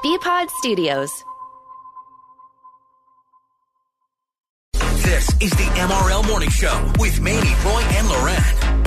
BPod Studios. This is the MRL Morning Show with Mamie, Roy, and Loren.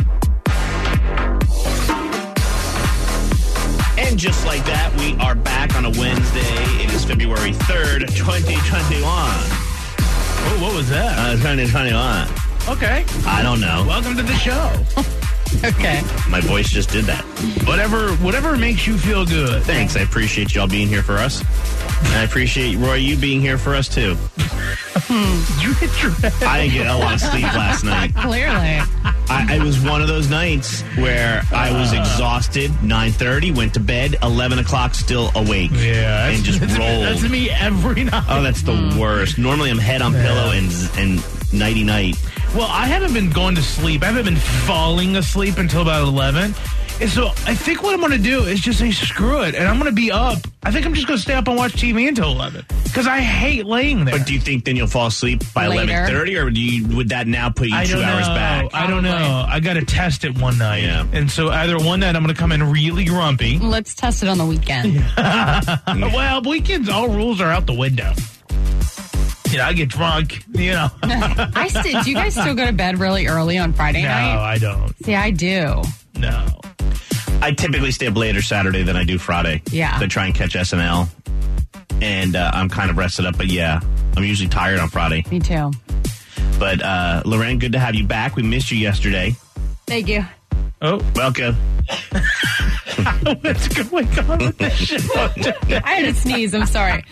And just like that, we are back on a Wednesday. It is February 3rd, 2021. Oh, what was that? 2021. Okay. I don't know. Welcome to the show. Okay. My voice just did that. Whatever makes you feel good. Thanks. I appreciate y'all being here for us. And I appreciate, Roy, you being here for us, too. You hit your head. I didn't get a lot of sleep last night. Clearly. It was one of those nights where I was exhausted, 9:30, went to bed, 11 o'clock, still awake. Yeah. And just rolled. That's me every night. Oh, that's the worst. Normally I'm head on pillow and nighty-night. Well, I haven't been going to sleep. I haven't been falling asleep until about 11. And so I think what I'm going to do is just say screw it. And I'm going to be up. I think I'm just going to stay up and watch TV until 11. Because I hate laying there. But do you think then you'll fall asleep by 11:30? Or would that now put you 2 hours back? I don't know. I got to test it one night. Yeah. And so either one night I'm going to come in really grumpy. Let's test it on the weekend. Well, weekends, all rules are out the window. You know, I get drunk, you know. Do you guys still go to bed really early on Friday night? No, I don't. See, I do. No. I typically stay up later Saturday than I do Friday. Yeah. To try and catch SNL. And I'm kind of rested up, but yeah, I'm usually tired on Friday. Me too. But, Lorraine, good to have you back. We missed you yesterday. Thank you. Oh. Welcome. What's going on with this show? I had to sneeze. I'm sorry.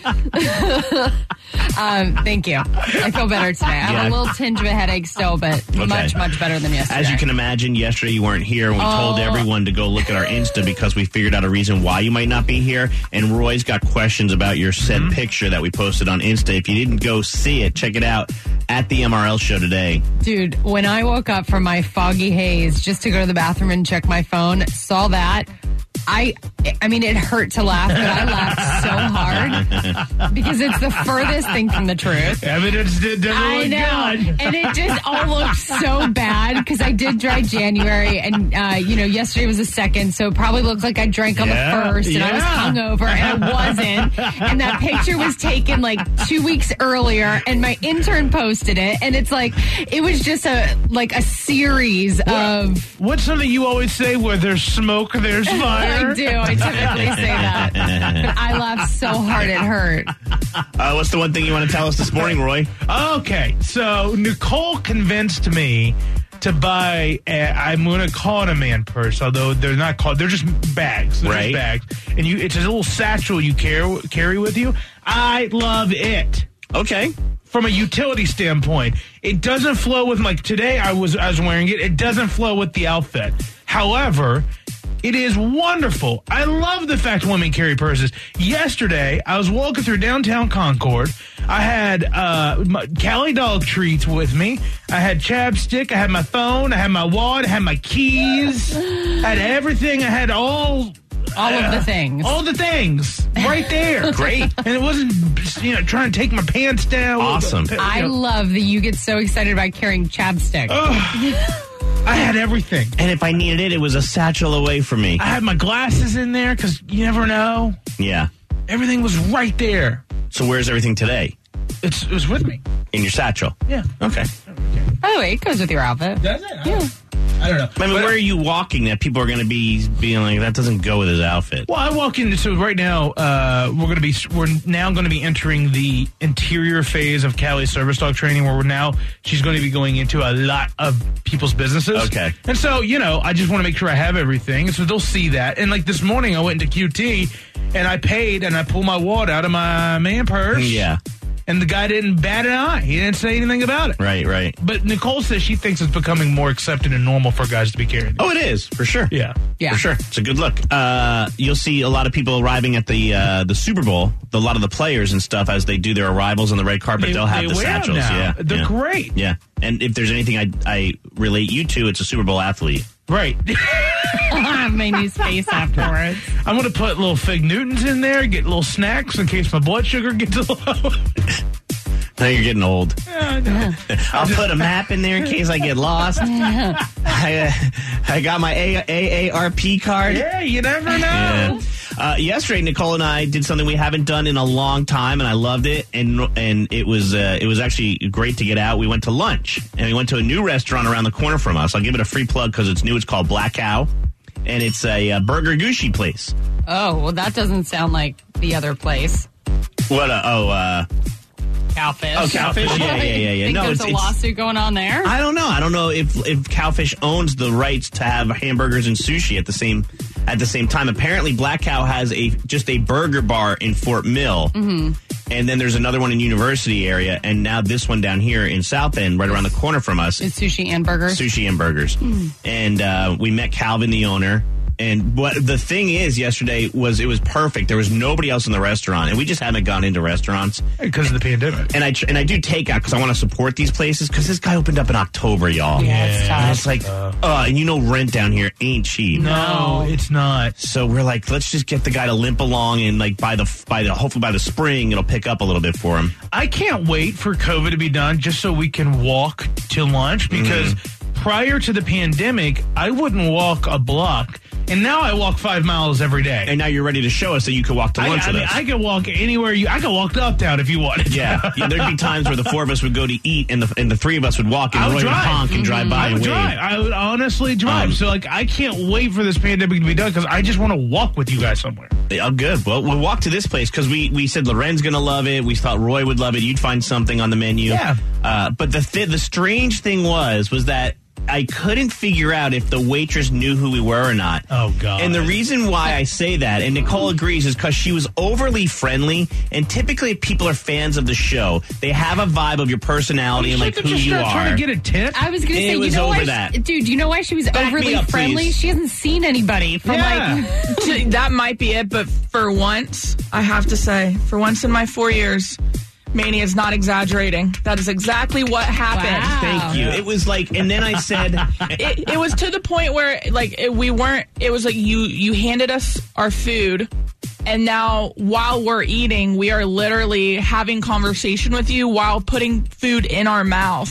Thank you. I feel better today. I have a little tinge of a headache still, but much, much better than yesterday. As you can imagine, yesterday you weren't here, and we told everyone to go look at our Insta because we figured out a reason why you might not be here. And Roy's got questions about your said picture that we posted on Insta. If you didn't go see it, check it out at the MRL show today. Dude, when I woke up from my foggy haze just to go to the bathroom and check my phone, saw that. I mean, it hurt to laugh, but I laughed so hard because it's the furthest thing from the truth. Evidence doesn't I look know. good. And it just all looked so bad because I did dry January and, yesterday was the 2nd, so it probably looked like I drank on the 1st and I was hungover and I wasn't. And that picture was taken like 2 weeks earlier and my intern posted it and it's like, it was just a series of... What's something you always say, where there's smoke, there's fire? I do. I typically say that. But I laughed so hard it hurt. What's the one thing you want to tell us this morning, Roy? Okay, so Nicole convinced me to buy, I'm going to call it a man purse, although they're not called, they're just bags. They're just bags. And it's a little satchel you carry with you. I love it. Okay. From a utility standpoint, it doesn't flow with, like today I was wearing it. It doesn't flow with the outfit. However, it is wonderful. I love the fact women carry purses. Yesterday, I was walking through downtown Concord. I had Cali Dog treats with me. I had chapstick. I had my phone. I had my wallet. I had my keys. I had everything. I had all of the things. All the things right there. Great. And it wasn't, trying to take my pants down. Awesome. I love that you get so excited about carrying chapstick. I had everything. And if I needed it was a satchel away from me. I had my glasses in there because you never know. Yeah. Everything was right there. So where's everything today? It was with me. In your satchel? Yeah. Okay. By the way, it goes with your outfit. Does it? Yeah. I don't know. I mean, where are you walking that people are going to be being like, that doesn't go with his outfit? Well, I walk into, so right now, we're now going to be entering the interior phase of Cali's service dog training, where she's going to be going into a lot of people's businesses. Okay. And so, I just want to make sure I have everything. So they'll see that. And like this morning, I went into QT and I paid and I pulled my wallet out of my man purse. Yeah. And the guy didn't bat an eye. He didn't say anything about it. Right. But Nicole says she thinks it's becoming more accepted and normal for guys to be carrying. Oh, it is, for sure. Yeah. For sure. It's a good look. You'll see a lot of people arriving at the Super Bowl, a lot of the players and stuff, as they do their arrivals on the red carpet, they'll have the satchels. Yeah. They're great. Yeah. And if there's anything I relate you to, it's a Super Bowl athlete. Right. My new space afterwards. I'm going to put little Fig Newtons in there, get little snacks in case my blood sugar gets low. Now you're getting old. Yeah, I'll put a map in there in case I get lost. I got my AARP card. Yeah, you never know. Yeah. Yesterday, Nicole and I did something we haven't done in a long time, and I loved it. And it was actually great to get out. We went to lunch, and we went to a new restaurant around the corner from us. I'll give it a free plug because it's new. It's called Black Cow, and it's a burger gushi place. Oh, well, that doesn't sound like the other place. What? Cowfish. Oh, Cowfish? Yeah. Think there's a lawsuit going on there? I don't know. I don't know if Cowfish owns the rights to have hamburgers and sushi at the same time. Apparently, Black Cow has just a burger bar in Fort Mill, and then there's another one in University area, and now this one down here in South End, right around the corner from us. It's sushi and burgers. Sushi and burgers. And we met Calvin, the owner. And what the thing is, yesterday it was perfect. There was nobody else in the restaurant, and we just haven't gone into restaurants because of the pandemic. And I do takeout because I want to support these places because this guy opened up in October, y'all. Yeah, it's tough. And it's like, and rent down here ain't cheap. No, it's not. So we're like, let's just get the guy to limp along, and like hopefully by the spring it'll pick up a little bit for him. I can't wait for COVID to be done just so we can walk to lunch because prior to the pandemic, I wouldn't walk a block. And now I walk 5 miles every day. And now you're ready to show us that you could walk to lunch with us. I could walk anywhere. I could walk to Uptown if you wanted. Yeah, there'd be times where the four of us would go to eat, and the three of us would walk, and Roy would honk and drive by and wave. I would honestly drive. So, I can't wait for this pandemic to be done because I just want to walk with you guys somewhere. Oh, good. Well, we'll walk to this place because we said Loren's going to love it. We thought Roy would love it. You'd find something on the menu. Yeah. But the strange thing was that I couldn't figure out if the waitress knew who we were or not. Oh, God. And the reason why I say that, and Nicole agrees, is because she was overly friendly. And typically, if people are fans of the show, they have a vibe of your personality and like who you are. Trying to get a tip? I was going to say, was over that. Dude, you know why she was overly friendly? Please. She hasn't seen anybody from That might be it, but for once, I have to say, for once in my 4 years, Manny is not exaggerating. That is exactly what happened. Wow. Thank you. It was like, and then I said, it was to the point where it was like you handed us our food, and now while we're eating, we are literally having conversation with you while putting food in our mouth.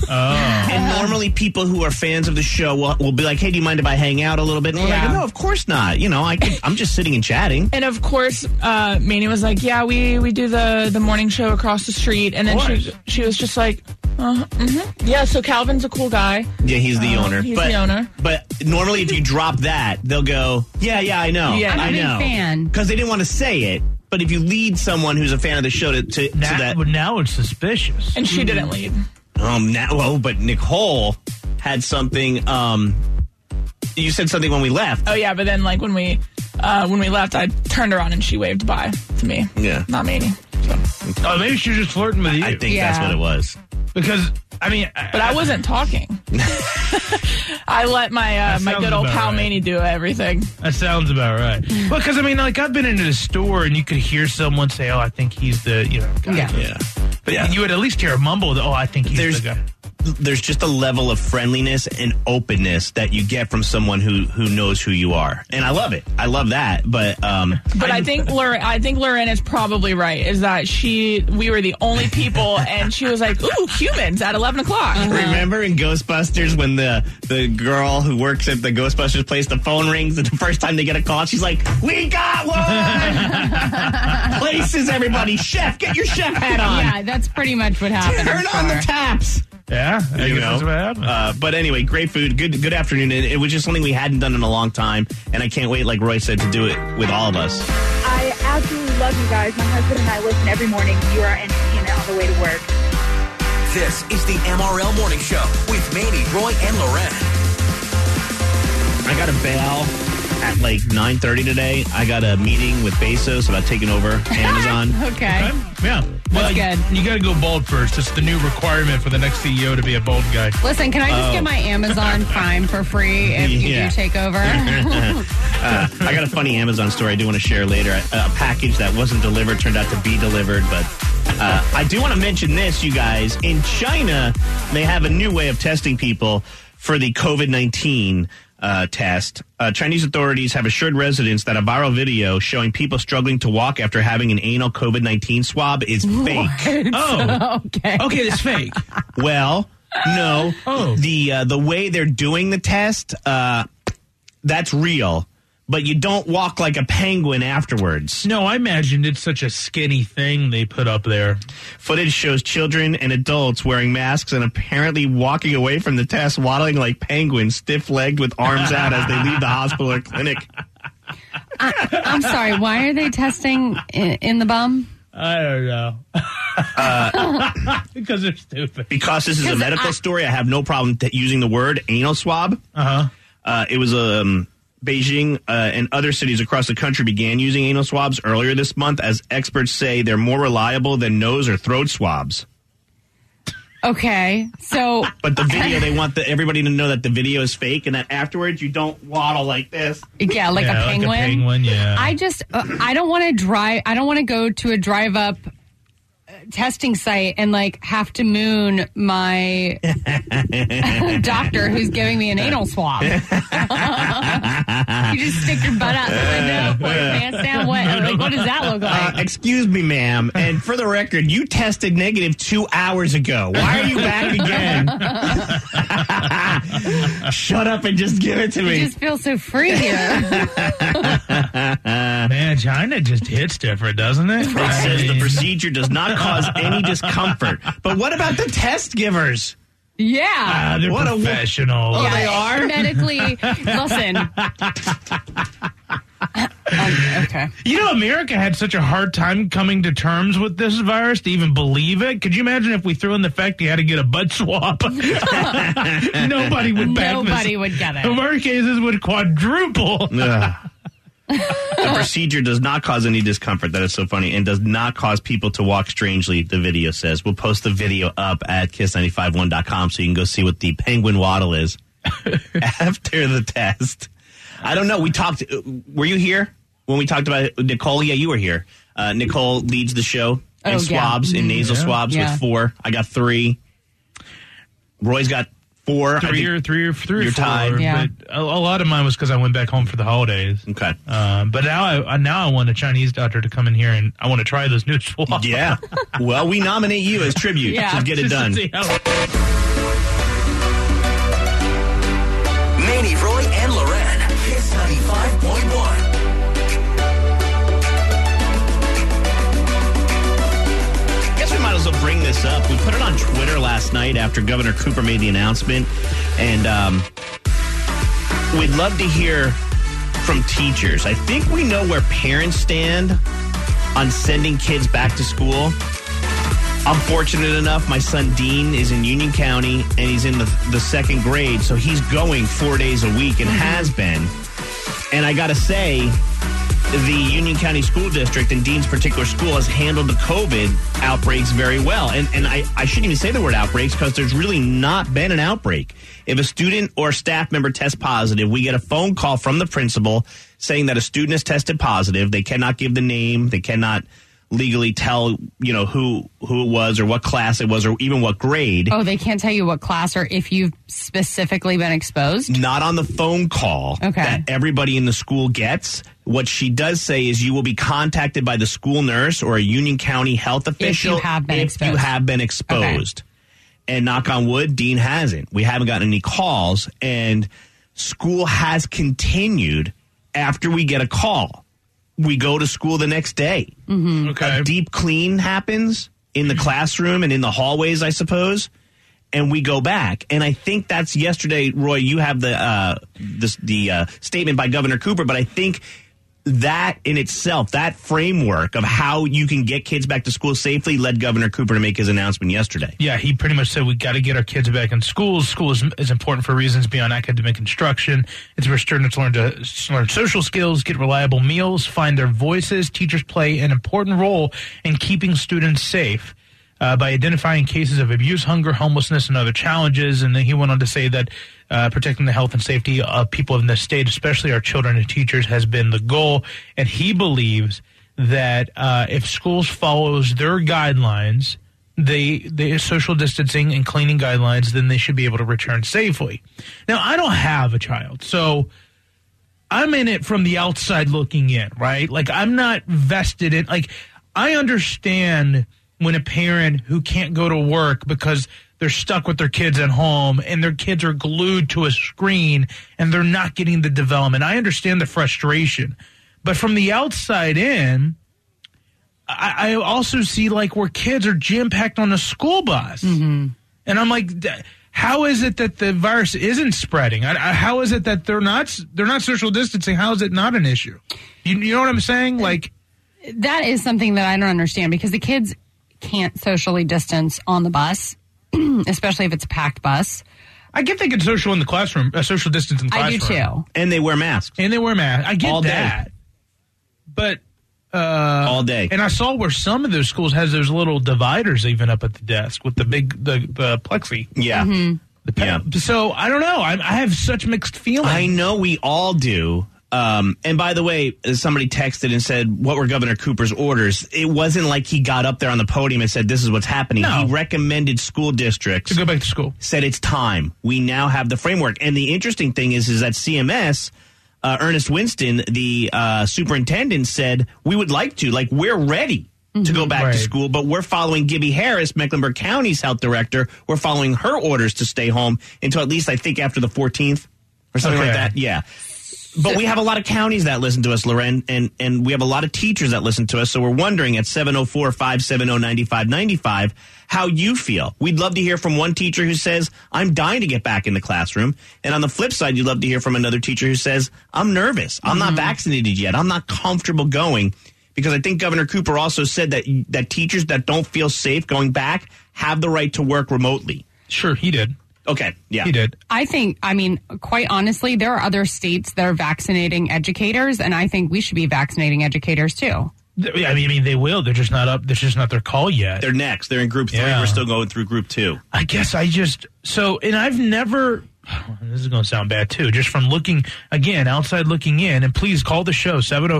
And normally people who are fans of the show will be like, hey, do you mind if I hang out a little bit? And we're like, no, of course not. I'm just sitting and chatting. And of course, Manny was like, yeah, we do the morning show across the street. And then she was just like, yeah, so Calvin's a cool guy. Yeah, he's the owner. He's the owner. But normally if you drop that, they'll go, yeah, I know. Yeah. I know. I'm a big fan. Because they didn't want to say it. But if you lead someone who's a fan of the show to that. But now it's suspicious. And she didn't lead. But Nicole had something. You said something when we left. Oh yeah, but then when we left, I turned around and she waved bye to me. Yeah, not Manny. So. Maybe she was just flirting with you. I think that's what it was. Because but I wasn't talking. I let my good old pal Manny do everything. That sounds about right. Because I've been into the store and you could hear someone say, "Oh, I think he's the guy." Yeah. But you would at least hear a mumble that, "Oh, I think he's the guy." There's just a level of friendliness and openness that you get from someone who knows who you are, and I love it. I love that, but I think Loren is probably right. Is that we were the only people, and she was like, "Ooh, humans at 11 o'clock." Remember in Ghostbusters when the girl who works at the Ghostbusters place, the phone rings, and the first time they get a call, she's like, "We got one!" Places everybody. Chef, get your chef hat on. Yeah, that's pretty much what happened. Turn on the taps. Yeah, I guess that's what happened. But anyway, great food, good afternoon. It was just something we hadn't done in a long time, and I can't wait, like Roy said, to do it with all of us. I absolutely love you guys. My husband and I listen every morning. You are entertaining on the way to work. This is the MRL Morning Show with Manny, Roy, and Loren. I got a bail at 9:30 today. I got a meeting with Bezos about taking over Amazon. Okay. Yeah. Well, That's good. You got to go bald first. It's the new requirement for the next CEO to be a bald guy. Listen, can I just get my Amazon Prime for free if you do take over? I got a funny Amazon story I do want to share later. A package that wasn't delivered turned out to be delivered, but I do want to mention this, you guys. In China, they have a new way of testing people for the COVID-19 test. Chinese authorities have assured residents that a viral video showing people struggling to walk after having an anal COVID-19 swab is fake. Oh, okay. Okay, it's fake. Well, no. Oh. The way they're doing the test, that's real. but you don't walk like a penguin afterwards. No, I imagined it's such a skinny thing they put up there. Footage shows children and adults wearing masks and apparently walking away from the test, waddling like penguins, stiff-legged with arms out as they leave the hospital or clinic. I'm sorry, why are they testing in the bum? I don't know. Because they're stupid. Because this is a medical story, I have no problem using the word anal swab. It was Beijing and other cities across the country began using anal swabs earlier this month, as experts say they're more reliable than nose or throat swabs. Okay, so... But the video, they want everybody to know that the video is fake and that afterwards you don't waddle like this. Yeah, like a penguin. Like a penguin, yeah. I don't want to drive... I don't want to go to a drive-up testing site and like have to moon my doctor who's giving me an anal swab. You just stick your butt out the window, put your pants down. What does that look like? Excuse me, ma'am. And for the record, you tested negative 2 hours ago. Why are you back again? Shut up and just give it to me. You just feel so free here. Man, China just hits different, doesn't it? It says the procedure does not cause any discomfort. But what about the test givers? Yeah. They're professional. Yeah, they are? Medically, listen. Okay. You know, America had such a hard time coming to terms with this virus to even believe it. Could you imagine if we threw in the fact you had to get a butt swab? Nobody would back this. Nobody would get it. Our cases would quadruple. The procedure does not cause any discomfort. That is so funny. And does not cause people to walk strangely, the video says. We'll post the video up at kiss951.com so you can go see what the penguin waddle is after the test. I don't know. We talked. Were you here when we talked about Nicole? Yeah, you were here. Nicole leads the show in swabs, in nasal swabs with 4. I got 3. Roy's got 4. Three or you're 4. tied. Yeah. But a lot of mine was because I went back home for the holidays. Okay. But now I want a Chinese doctor to come in here and I want to try those new swabs. Yeah. Well, we nominate you as tribute to get it done. Manny, Roy, and Loren. Kiss 95.1. We might as well bring this up. We put it on Twitter last night after Governor Cooper made the announcement, and we'd love to hear from teachers. I think we know where parents stand on sending kids back to school. I'm fortunate enough, my son Dean is in Union County, and he's in the second grade, so he's going 4 days a week and has been. And I got to say, the Union County School District and Dean's particular school has handled the COVID outbreaks very well. And I shouldn't even say the word outbreaks because there's really not been an outbreak. If a student or staff member tests positive, we get a phone call from the principal saying that a student has tested positive. They cannot give the name. They cannot legally tell, who it was or what class it was or even what grade. Oh, they can't tell you what class or if you've specifically been exposed? Not on the phone call that everybody in the school gets. What she does say is you will be contacted by the school nurse or a Union County health official if you have been exposed. Okay. And knock on wood, Dean hasn't. We haven't gotten any calls, and school has continued after we get a call. We go to school the next day. Mm-hmm. Okay. A deep clean happens in the classroom and in the hallways, I suppose, and we go back. And I think that's yesterday, Roy. You have the statement by Governor Cooper, but I think that in itself, that framework of how you can get kids back to school safely, led Governor Cooper to make his announcement yesterday. Yeah, he pretty much said we got to get our kids back in schools. School is important for reasons beyond academic instruction. It's where students learn social skills, get reliable meals, find their voices. Teachers play an important role in keeping students safe by identifying cases of abuse, hunger, homelessness, and other challenges. And then he went on to say that protecting the health and safety of people in this state, especially our children and teachers, has been the goal. And he believes that if schools follows their guidelines, the social distancing and cleaning guidelines, then they should be able to return safely. Now, I don't have a child, so I'm in it from the outside looking in, right? Like, I'm not vested in, like, I understand when a parent who can't go to work because they're stuck with their kids at home and their kids are glued to a screen and they're not getting the development. I understand the frustration. But from the outside in, I also see like where kids are jam-packed on a school bus. Mm-hmm. And I'm like, how is it that the virus isn't spreading? How is it that they're not social distancing? How is it not an issue? You know what I'm saying? Like, that is something that I don't understand because the kids can't socially distance on the bus, especially if it's a packed bus. I get they can social in the classroom, social distance in the classroom. I do too. And they wear masks. I get all that. Day. But all day. And I saw where some of those schools has those little dividers even up at the desk with the big the plexi. Yeah. Mm-hmm. So I don't know. I have such mixed feelings. I know we all do. And by the way, somebody texted and said, what were Governor Cooper's orders? It wasn't like he got up there on the podium and said, this is what's happening. No. He recommended school districts to go back to school. Said it's time. We now have the framework. And the interesting thing is that CMS, Ernest Winston, the superintendent, said, we would like to, like, we're ready to go back to school, but we're following Gibby Harris, Mecklenburg County's health director. We're following her orders to stay home until at least, I think, after the 14th or something like that. Yeah. But we have a lot of counties that listen to us, Loren, and we have a lot of teachers that listen to us. So we're wondering at 704-570-9595 how you feel. We'd love to hear from one teacher who says, I'm dying to get back in the classroom. And on the flip side, you'd love to hear from another teacher who says, I'm nervous. I'm not vaccinated yet. I'm not comfortable going. Because I think Governor Cooper also said that teachers that don't feel safe going back have the right to work remotely. Sure, he did. Okay, yeah. He did. I mean, quite honestly, there are other states that are vaccinating educators, and I think we should be vaccinating educators too. I mean, they will. They're just not up. That's just not their call yet. They're next. They're in group 3. Yeah. We're still going through group 2. I guess and I've never, this is going to sound bad too, just from looking, again, outside looking in, and please call the show,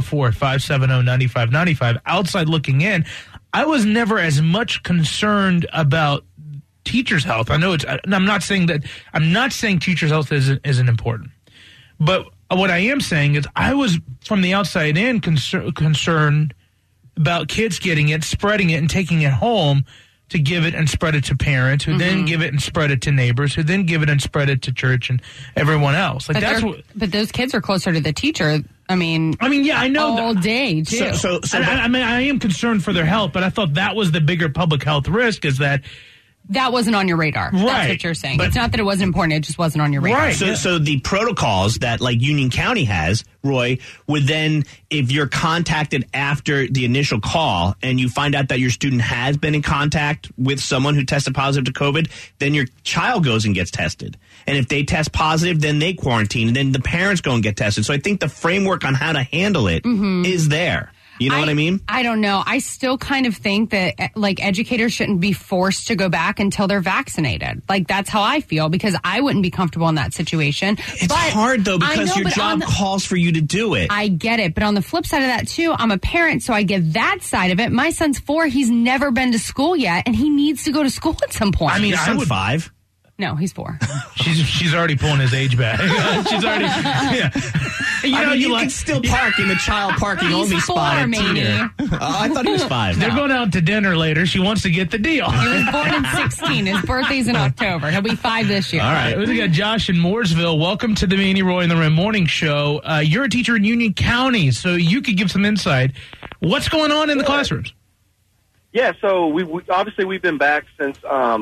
704-570-9595, outside looking in, I was never as much concerned about teachers' health. I know I'm not saying teachers' health isn't important. But what I am saying is I was, from the outside in, concerned about kids getting it, spreading it, and taking it home to give it and spread it to parents, who then give it and spread it to neighbors, who then give it and spread it to church and everyone else. Like but those kids are closer to the teacher. I mean, yeah, I know all day too. So I am concerned for their health, but I thought that was the bigger public health risk, is that that wasn't on your radar. Right. That's what you're saying. But it's not that it wasn't important. It just wasn't on your radar. Right. So the protocols that like Union County has, Roy, would then, if you're contacted after the initial call and you find out that your student has been in contact with someone who tested positive to COVID, then your child goes and gets tested. And if they test positive, then they quarantine, and then the parents go and get tested. So I think the framework on how to handle it is there. You know what I mean? I don't know. I still kind of think that, like, educators shouldn't be forced to go back until they're vaccinated. Like, that's how I feel, because I wouldn't be comfortable in that situation. It's hard, though, because your job calls for you to do it. I get it. But on the flip side of that, too, I'm a parent, so I get that side of it. My son's 4. He's never been to school yet, and he needs to go to school at some point. I mean, I'm 5. No, he's 4. She's already pulling his age back. She's already, yeah. You can still park in the child parking only spot at Teeter. I thought he was 5. They're going out to dinner later. She wants to get the deal. He was born in 16. His birthday's in October. He'll be 5 this year. All right. We got Josh in Mooresville. Welcome to the Manny, Roy, and the Rim Morning Show. You're a teacher in Union County, so you could give some insight. What's going on in the classrooms? Yeah, so we've been back since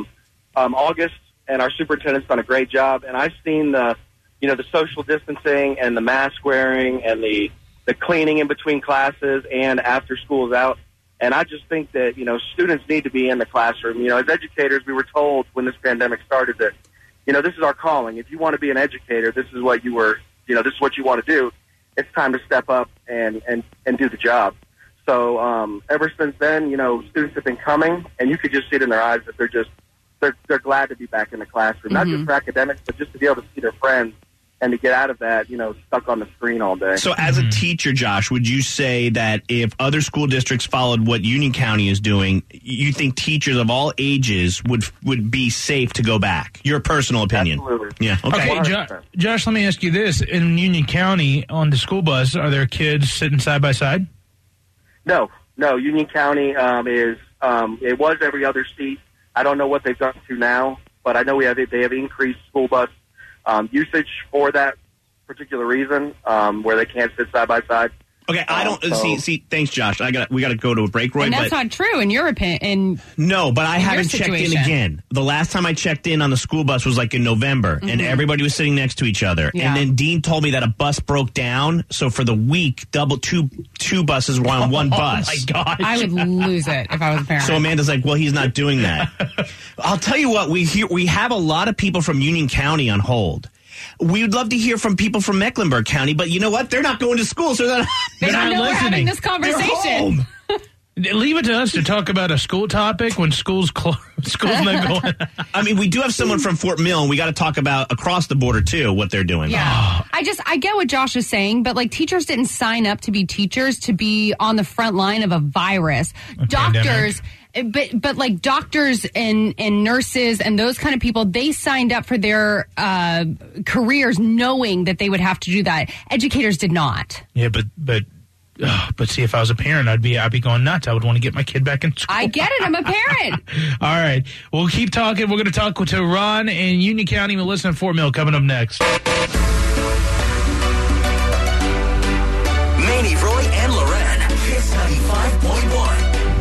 August. And our superintendent's done a great job. And I've seen the social distancing and the mask wearing and the cleaning in between classes and after school's out. And I just think that, students need to be in the classroom. As educators, we were told when this pandemic started that, this is our calling. If you want to be an educator, this is what you were, this is what you want to do. It's time to step up and do the job. So ever since then, students have been coming, and you could just see it in their eyes that they're glad to be back in the classroom, not just for academics, but just to be able to see their friends and to get out of that, stuck on the screen all day. So as a teacher, Josh, would you say that if other school districts followed what Union County is doing, you think teachers of all ages would be safe to go back? Your personal opinion. Absolutely. Yeah. Okay. Josh, let me ask you this. In Union County, on the school bus, are there kids sitting side by side? No. Union County it was every other seat. I don't know what they've done to now, but I know they have increased school bus usage for that particular reason, where they can't sit side by side. Okay, I don't see. Thanks, Josh. We got to go to a break, Roy. And that's not true in your opinion. No, but I haven't checked in again. The last time I checked in on the school bus was like in November, and everybody was sitting next to each other. Yeah. And then Dean told me that a bus broke down, so for the week, two buses were on one bus. Oh my gosh! I would lose it if I was a parent. So Amanda's like, "Well, he's not doing that." I'll tell you what, we have a lot of people from Union County on hold. We would love to hear from people from Mecklenburg County, but you know what? They're not going to school, so they don't know we're having this conversation. Leave it to us to talk about a school topic when school's not going. I mean, we do have someone from Fort Mill, and we got to talk about across the border, too, what they're doing. Yeah. I get what Josh is saying, but like teachers didn't sign up to be teachers to be on the front line of a virus. Doctors... But like doctors and nurses and those kind of people, they signed up for their careers knowing that they would have to do that. Educators did not. Yeah, but see, if I was a parent, I'd be going nuts. I would want to get my kid back in school. I get it. I'm a parent. All right, we'll keep talking. We're going to talk to Ron in Union County, Melissa in Fort Mill coming up next. Manny, Roy, and Loren. Kiss 95.1.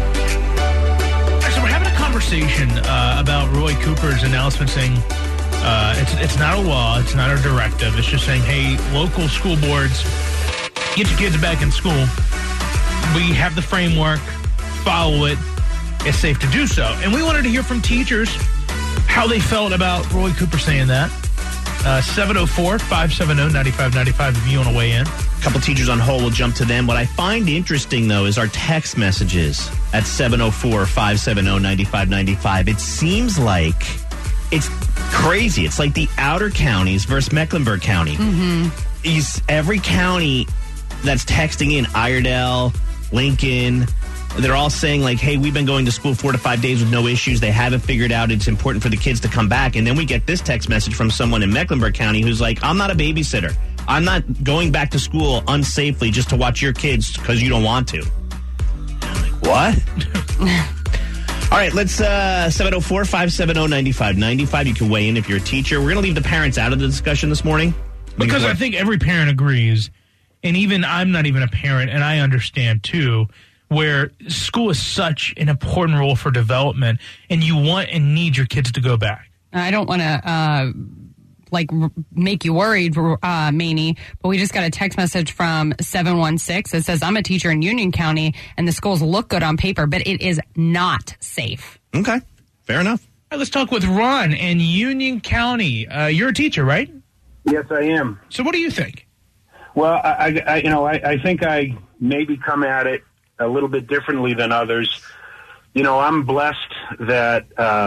Conversation about Roy Cooper's announcement saying it's not a law, it's not a directive. It's just saying, hey, local school boards, get your kids back in school. We have the framework, follow it. It's safe to do so. And we wanted to hear from teachers how they felt about Roy Cooper saying that. 704-570-9595 if you want to weigh in. A couple teachers on hold. We'll jump to them. What I find interesting, though, is our text messages at 704-570-9595. It seems like it's crazy. It's like the outer counties versus Mecklenburg County. Every county that's texting in, Iredell, Lincoln, they're all saying like, hey, we've been going to school 4 to 5 days with no issues. They haven't figured out it's important for the kids to come back. And then we get this text message from someone in Mecklenburg County who's like, I'm not a babysitter. I'm not going back to school unsafely just to watch your kids because you don't want to. I'm like, what? All right, let's 704-570-9595. You can weigh in if you're a teacher. We're going to leave the parents out of the discussion this morning. Because I think every parent agrees, and even I'm not even a parent, and I understand too, where school is such an important role for development, and you want and need your kids to go back. I don't want to make you worried, Maney, but we just got a text message from 716 that says, I'm a teacher in Union County, and the schools look good on paper, but it is not safe. Okay, fair enough. All right, let's talk with Ron in Union County. You're a teacher, right? Yes, I am. So what do you think? Well, I think I maybe come at it a little bit differently than others. You know, I'm blessed that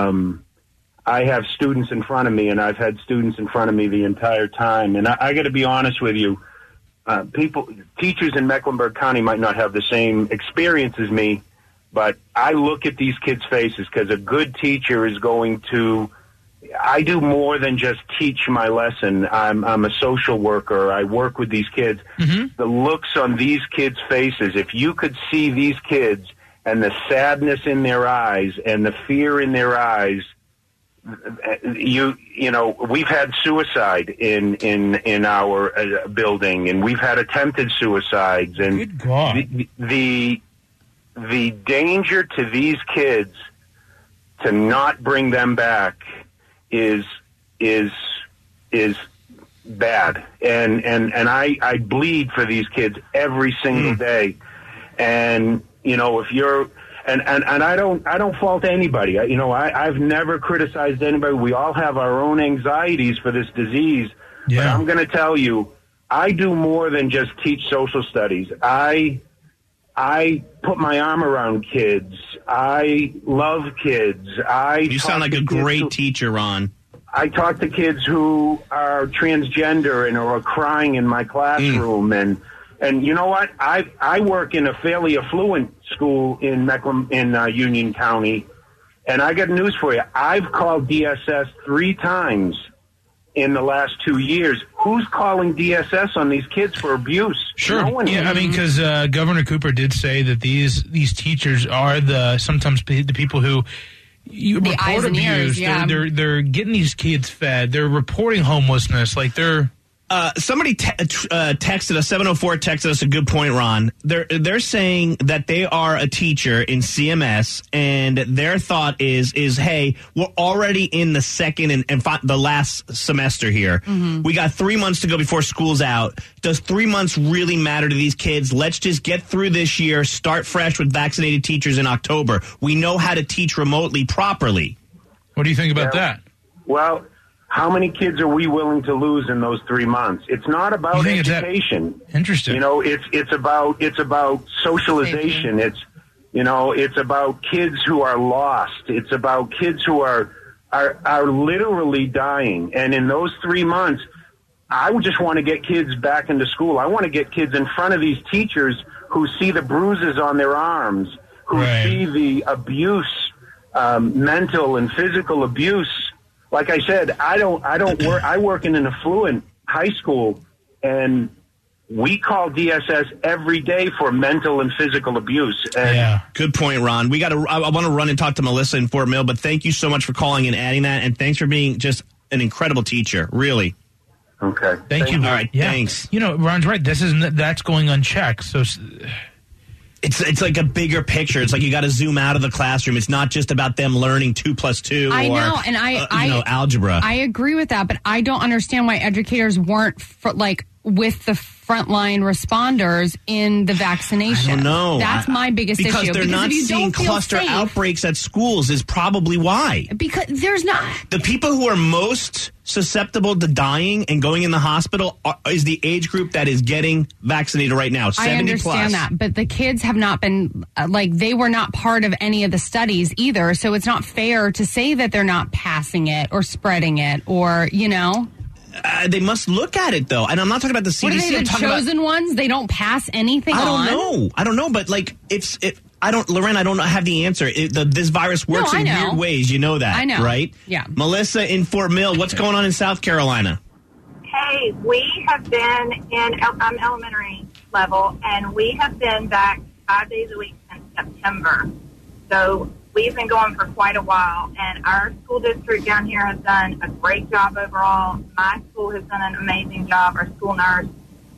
I have students in front of me, and I've had students in front of me the entire time. And I got to be honest with you, teachers in Mecklenburg County might not have the same experience as me, but I look at these kids' faces because a good teacher is going to. I do more than just teach my lesson. I'm a social worker. I work with these kids. Mm-hmm. The looks on these kids' faces, if you could see these kids and the sadness in their eyes and the fear in their eyes, you know, we've had suicide in our building, and we've had attempted suicides, and good God. The danger to these kids to not bring them back is bad, and I bleed for these kids every single day, and you know, if you're and I don't fault anybody. I've never criticized anybody. We all have our own anxieties for this disease. Yeah. But I'm going to tell you, I do more than just teach social studies. I put my arm around kids. I love kids. You sound like a great teacher, Ron. I talk to kids who are transgender and are crying in my classroom. And you know what? I work in a fairly affluent school in Union County, and I got news for you. I've called DSS 3 times in the last 2 years. Who's calling DSS on these kids for abuse? Sure. No one. Yeah, I mean, because Governor Cooper did say that these teachers are sometimes the people who the eyes and ears. Yeah, they're getting these kids fed. They're reporting homelessness. Like they're. Somebody texted us, 704 texted us a good point, Ron. They're saying that they are a teacher in CMS, and their thought is hey, we're already in the second and the last semester here. Mm-hmm. We got 3 months to go before school's out. Does 3 months really matter to these kids? Let's just get through this year, start fresh with vaccinated teachers in October. We know how to teach remotely properly. What do you think about that? Well, how many kids are we willing to lose in those 3 months? It's not about education. Interesting. You know, it's about socialization. It's about kids who are lost. It's about kids who are literally dying. And in those 3 months, I would just want to get kids back into school. I want to get kids in front of these teachers who see the bruises on their arms, who see the abuse, mental and physical abuse. Like I said, I work in an affluent high school, and we call DSS every day for mental and physical abuse. And good point, Ron. I want to run and talk to Melissa in Fort Mill, but thank you so much for calling and adding that, and thanks for being just an incredible teacher, really. Okay. Thank you. All right, thanks. You know, Ron's right. That's going unchecked. So It's like a bigger picture. It's like you got to zoom out of the classroom. It's not just about them learning 2 + 2 I know, and algebra. I agree with that, but I don't understand why educators weren't with the frontline responders in the vaccination. I don't know. That's my biggest issue. Because they're not seeing cluster outbreaks at schools is probably why. Because there's not. The people who are most susceptible to dying and going in the hospital is the age group that is getting vaccinated right now, 70+. I understand that, but the kids have not been, they were not part of any of the studies either, so it's not fair to say that they're not passing it or spreading it or, you know. They must look at it, though. And I'm not talking about the CDC. What are they, the chosen ones? They don't pass anything on? I don't know, but Loren, I don't have the answer. This virus works in weird ways. You know that, I know. Right? Yeah. Melissa in Fort Mill, what's going on in South Carolina? Hey, we have been I'm elementary level, and we have been back 5 days a week since September. So we've been going for quite a while, and our school district down here has done a great job overall. My school has done an amazing job. Our school nurse,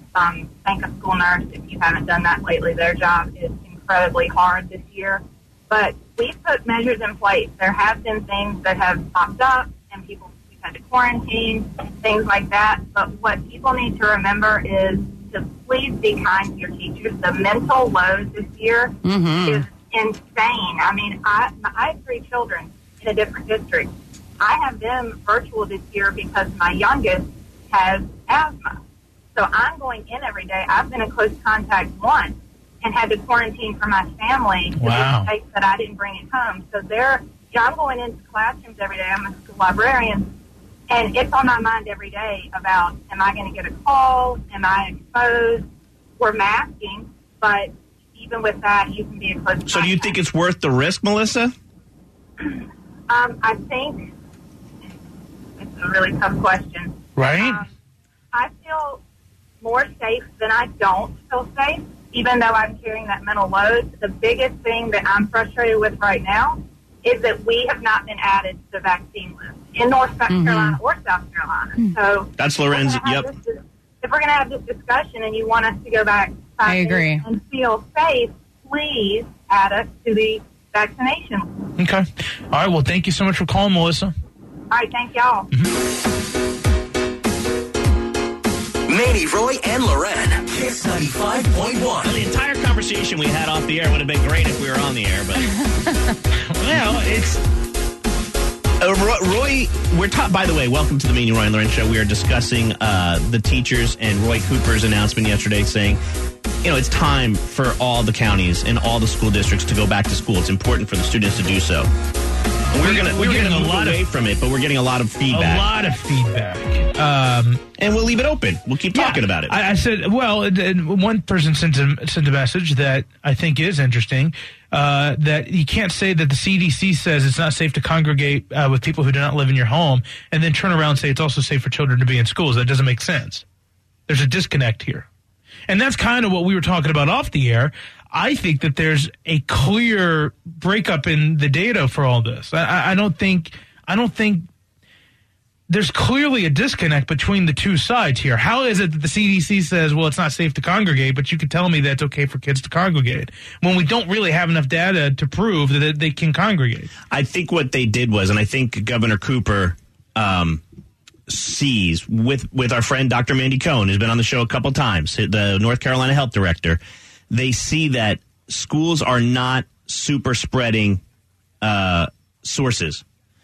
thank a school nurse if you haven't done that lately. Their job is incredibly hard this year. But we've put measures in place. There have been things that have popped up, and we've had to quarantine, things like that. But what people need to remember is to please be kind to your teachers. The mental load this year is insane. I mean, I have 3 children in a different district. I have them virtual this year because my youngest has asthma. So I'm going in every day. I've been in close contact once and had to quarantine for my family to the state that I didn't bring it home. So I'm going into classrooms every day. I'm a school librarian, and it's on my mind every day about, am I going to get a call? Am I exposed? We're masking, but even with that, you can be a close. So do you think it's worth the risk, Melissa? I think it's a really tough question. Right? I feel more safe than I don't feel safe, even though I'm carrying that mental load. The biggest thing that I'm frustrated with right now is that we have not been added to the vaccine list in North Carolina or South Carolina. So that's Lorenz. Yep. If we're going to have this discussion and you want us to go back, I agree, and feel safe, please add us to the vaccination. Okay. All right. Well, thank you so much for calling, Melissa. All right. Thank y'all. Manny, Roy, and Loren. Kiss 95.1. Well, the entire conversation we had off the air would have been great if we were on the air, but well, it's. Roy, by the way, welcome to the Manny, Roy, and Loren show. We are discussing the teachers and Roy Cooper's announcement yesterday saying, it's time for all the counties and all the school districts to go back to school. It's important for the students to do so. We're going to move away from it, but we're getting a lot of feedback. A lot of feedback. And we'll leave it open. We'll keep talking about it. I said, well, one person sent a message that I think is interesting, that you can't say that the CDC says it's not safe to congregate with people who do not live in your home and then turn around and say it's also safe for children to be in schools. That doesn't make sense. There's a disconnect here. And that's kind of what we were talking about off the air. I think that there's a clear breakup in the data for all this. I don't think there's clearly a disconnect between the two sides here. How is it that the CDC says, well, it's not safe to congregate, but you can tell me that it's okay for kids to congregate when we don't really have enough data to prove that they can congregate? I think what they did was, and I think Governor Cooper sees with our friend Dr. Mandy Cohen, who's been on the show a couple times, the North Carolina health director, they see that schools are not super spreading sources.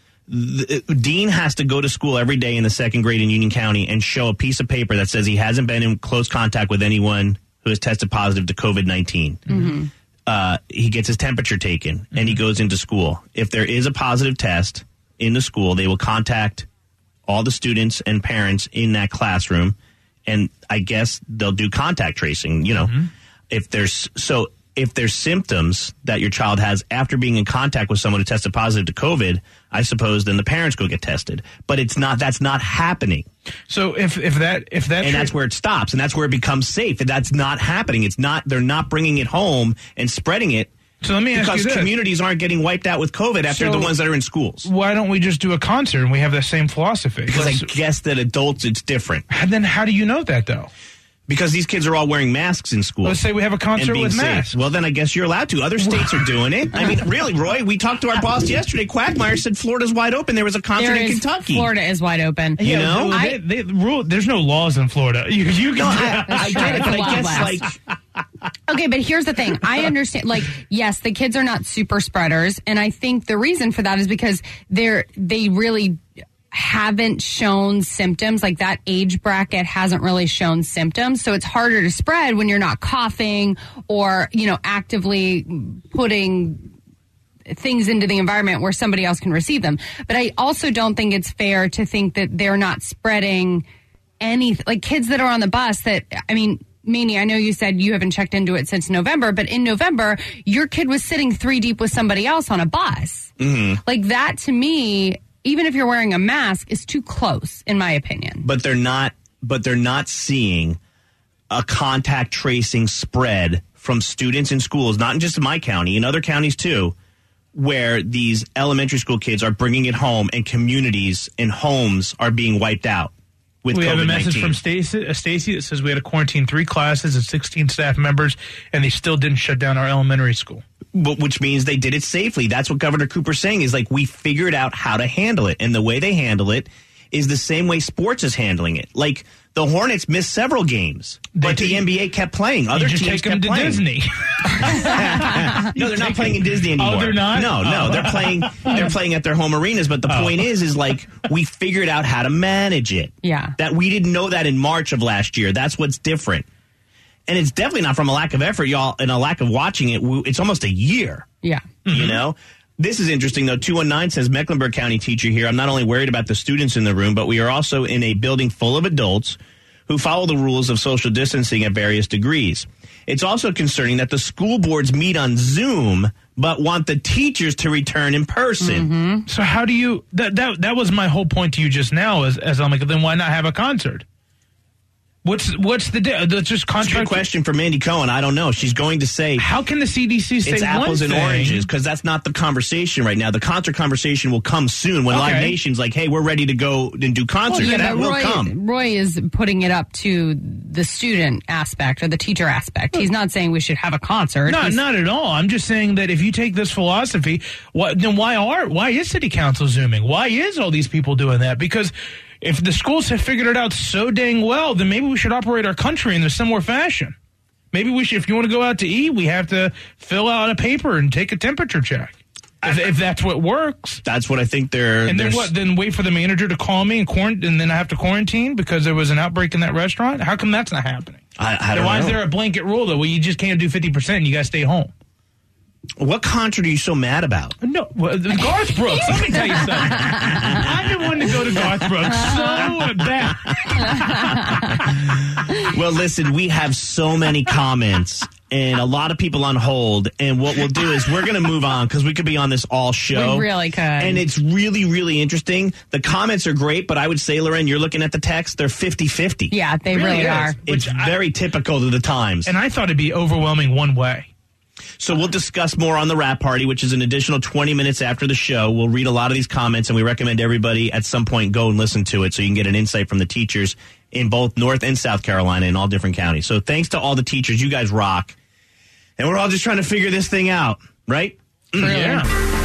Dean has to go to school every day in the second grade in Union County and show a piece of paper that says he hasn't been in close contact with anyone who has tested positive to COVID-19. Mm-hmm. He gets his temperature taken, and he goes into school. If there is a positive test in the school, they will contact all the students and parents in that classroom, and I guess they'll do contact tracing. Mm-hmm. If there's symptoms that your child has after being in contact with someone who tested positive to COVID, I suppose then the parents go get tested. But that's not happening. So if that's where it stops, and that's where it becomes safe. And that's not happening. They're not bringing it home and spreading it. So let me ask you this. Because communities aren't getting wiped out with COVID after the ones that are in schools. Why don't we just do a concert and we have the same philosophy? Because I guess that adults, it's different. And then how do you know that, though? Because these kids are all wearing masks in school. Let's say we have a concert with masks. Well, then I guess you're allowed to. Other states are doing it. I mean, really, Roy, we talked to our boss yesterday. Quagmire said Florida's wide open. There was a concert in Kentucky. Florida is wide open. You know? There's no laws in Florida. You can I get it, but I guess, Okay, but here's the thing. I understand, yes, the kids are not super spreaders, and I think the reason for that is because they really haven't shown symptoms. Like, that age bracket hasn't really shown symptoms, so it's harder to spread when you're not coughing or, actively putting things into the environment where somebody else can receive them. But I also don't think it's fair to think that they're not spreading anything. Like, kids that are on the bus that, Manny, I know you said you haven't checked into it since November, but in November, your kid was sitting 3 deep with somebody else on a bus. Mm-hmm. Like, that to me, even if you're wearing a mask, is too close, in my opinion. But they're not seeing a contact tracing spread from students in schools, not just in my county, in other counties too, where these elementary school kids are bringing it home and communities and homes are being wiped out. We have a message from Stacy that says we had to quarantine 3 classes and 16 staff members, and they still didn't shut down our elementary school. Which means they did it safely. That's what Governor Cooper's saying is, we figured out how to handle it. And the way they handle it is the same way sports is handling it. Like, the Hornets missed several games, but the NBA kept playing. Other teams take them kept to playing. Disney. No, they're not playing in Disney anymore. Oh, they're not? No, they're playing. They're playing at their home arenas. But the point is we figured out how to manage it. Yeah, that we didn't know that in March of last year. That's what's different, and it's definitely not from a lack of effort, y'all, and a lack of watching it. It's almost a year. Yeah, mm-hmm. This is interesting, though. 219 says, Mecklenburg County teacher here. I'm not only worried about the students in the room, but we are also in a building full of adults who follow the rules of social distancing at various degrees. It's also concerning that the school boards meet on Zoom, but want the teachers to return in person. Mm-hmm. So how do you, that was my whole point to you just now, as I'm like, then why not have a concert? What's the that's just contract? That's a good question for Mandy Cohen. I don't know. She's going to say, how can the CDC say it's apples and oranges? Because that's not the conversation right now. The concert conversation will come soon when Live Nation's like, hey, we're ready to go and do concerts. That will come. Roy is putting it up to the student aspect or the teacher aspect. He's not saying we should have a concert. Not at all. I'm just saying that if you take this philosophy, then why is City Council Zooming? Why is all these people doing that? Because if the schools have figured it out so dang well, then maybe we should operate our country in a similar fashion. Maybe we should, if you want to go out to eat, we have to fill out a paper and take a temperature check. If that's what works. That's what I think they're... And then what? Then wait for the manager to call me and then I have to quarantine because there was an outbreak in that restaurant? How come that's not happening? I don't know. Why is there a blanket rule, though, where you just can't do 50% and you got to stay home? What concert are you so mad about? No, Garth Brooks. Let me tell you something. I've been wanting to go to Garth Brooks so bad. Well, listen, we have so many comments and a lot of people on hold. And what we'll do is we're going to move on because we could be on this all show. We really could. And it's really, really interesting. The comments are great, but I would say, Loren, you're looking at the text, they're 50-50. Yeah, they really are. It's very typical to the times. And I thought it'd be overwhelming one way. So we'll discuss more on the Rap Party, which is an additional 20 minutes after the show. We'll read a lot of these comments, and we recommend everybody at some point go and listen to it so you can get an insight from the teachers in both North and South Carolina in all different counties. So thanks to all the teachers. You guys rock. And we're all just trying to figure this thing out, right? Yeah.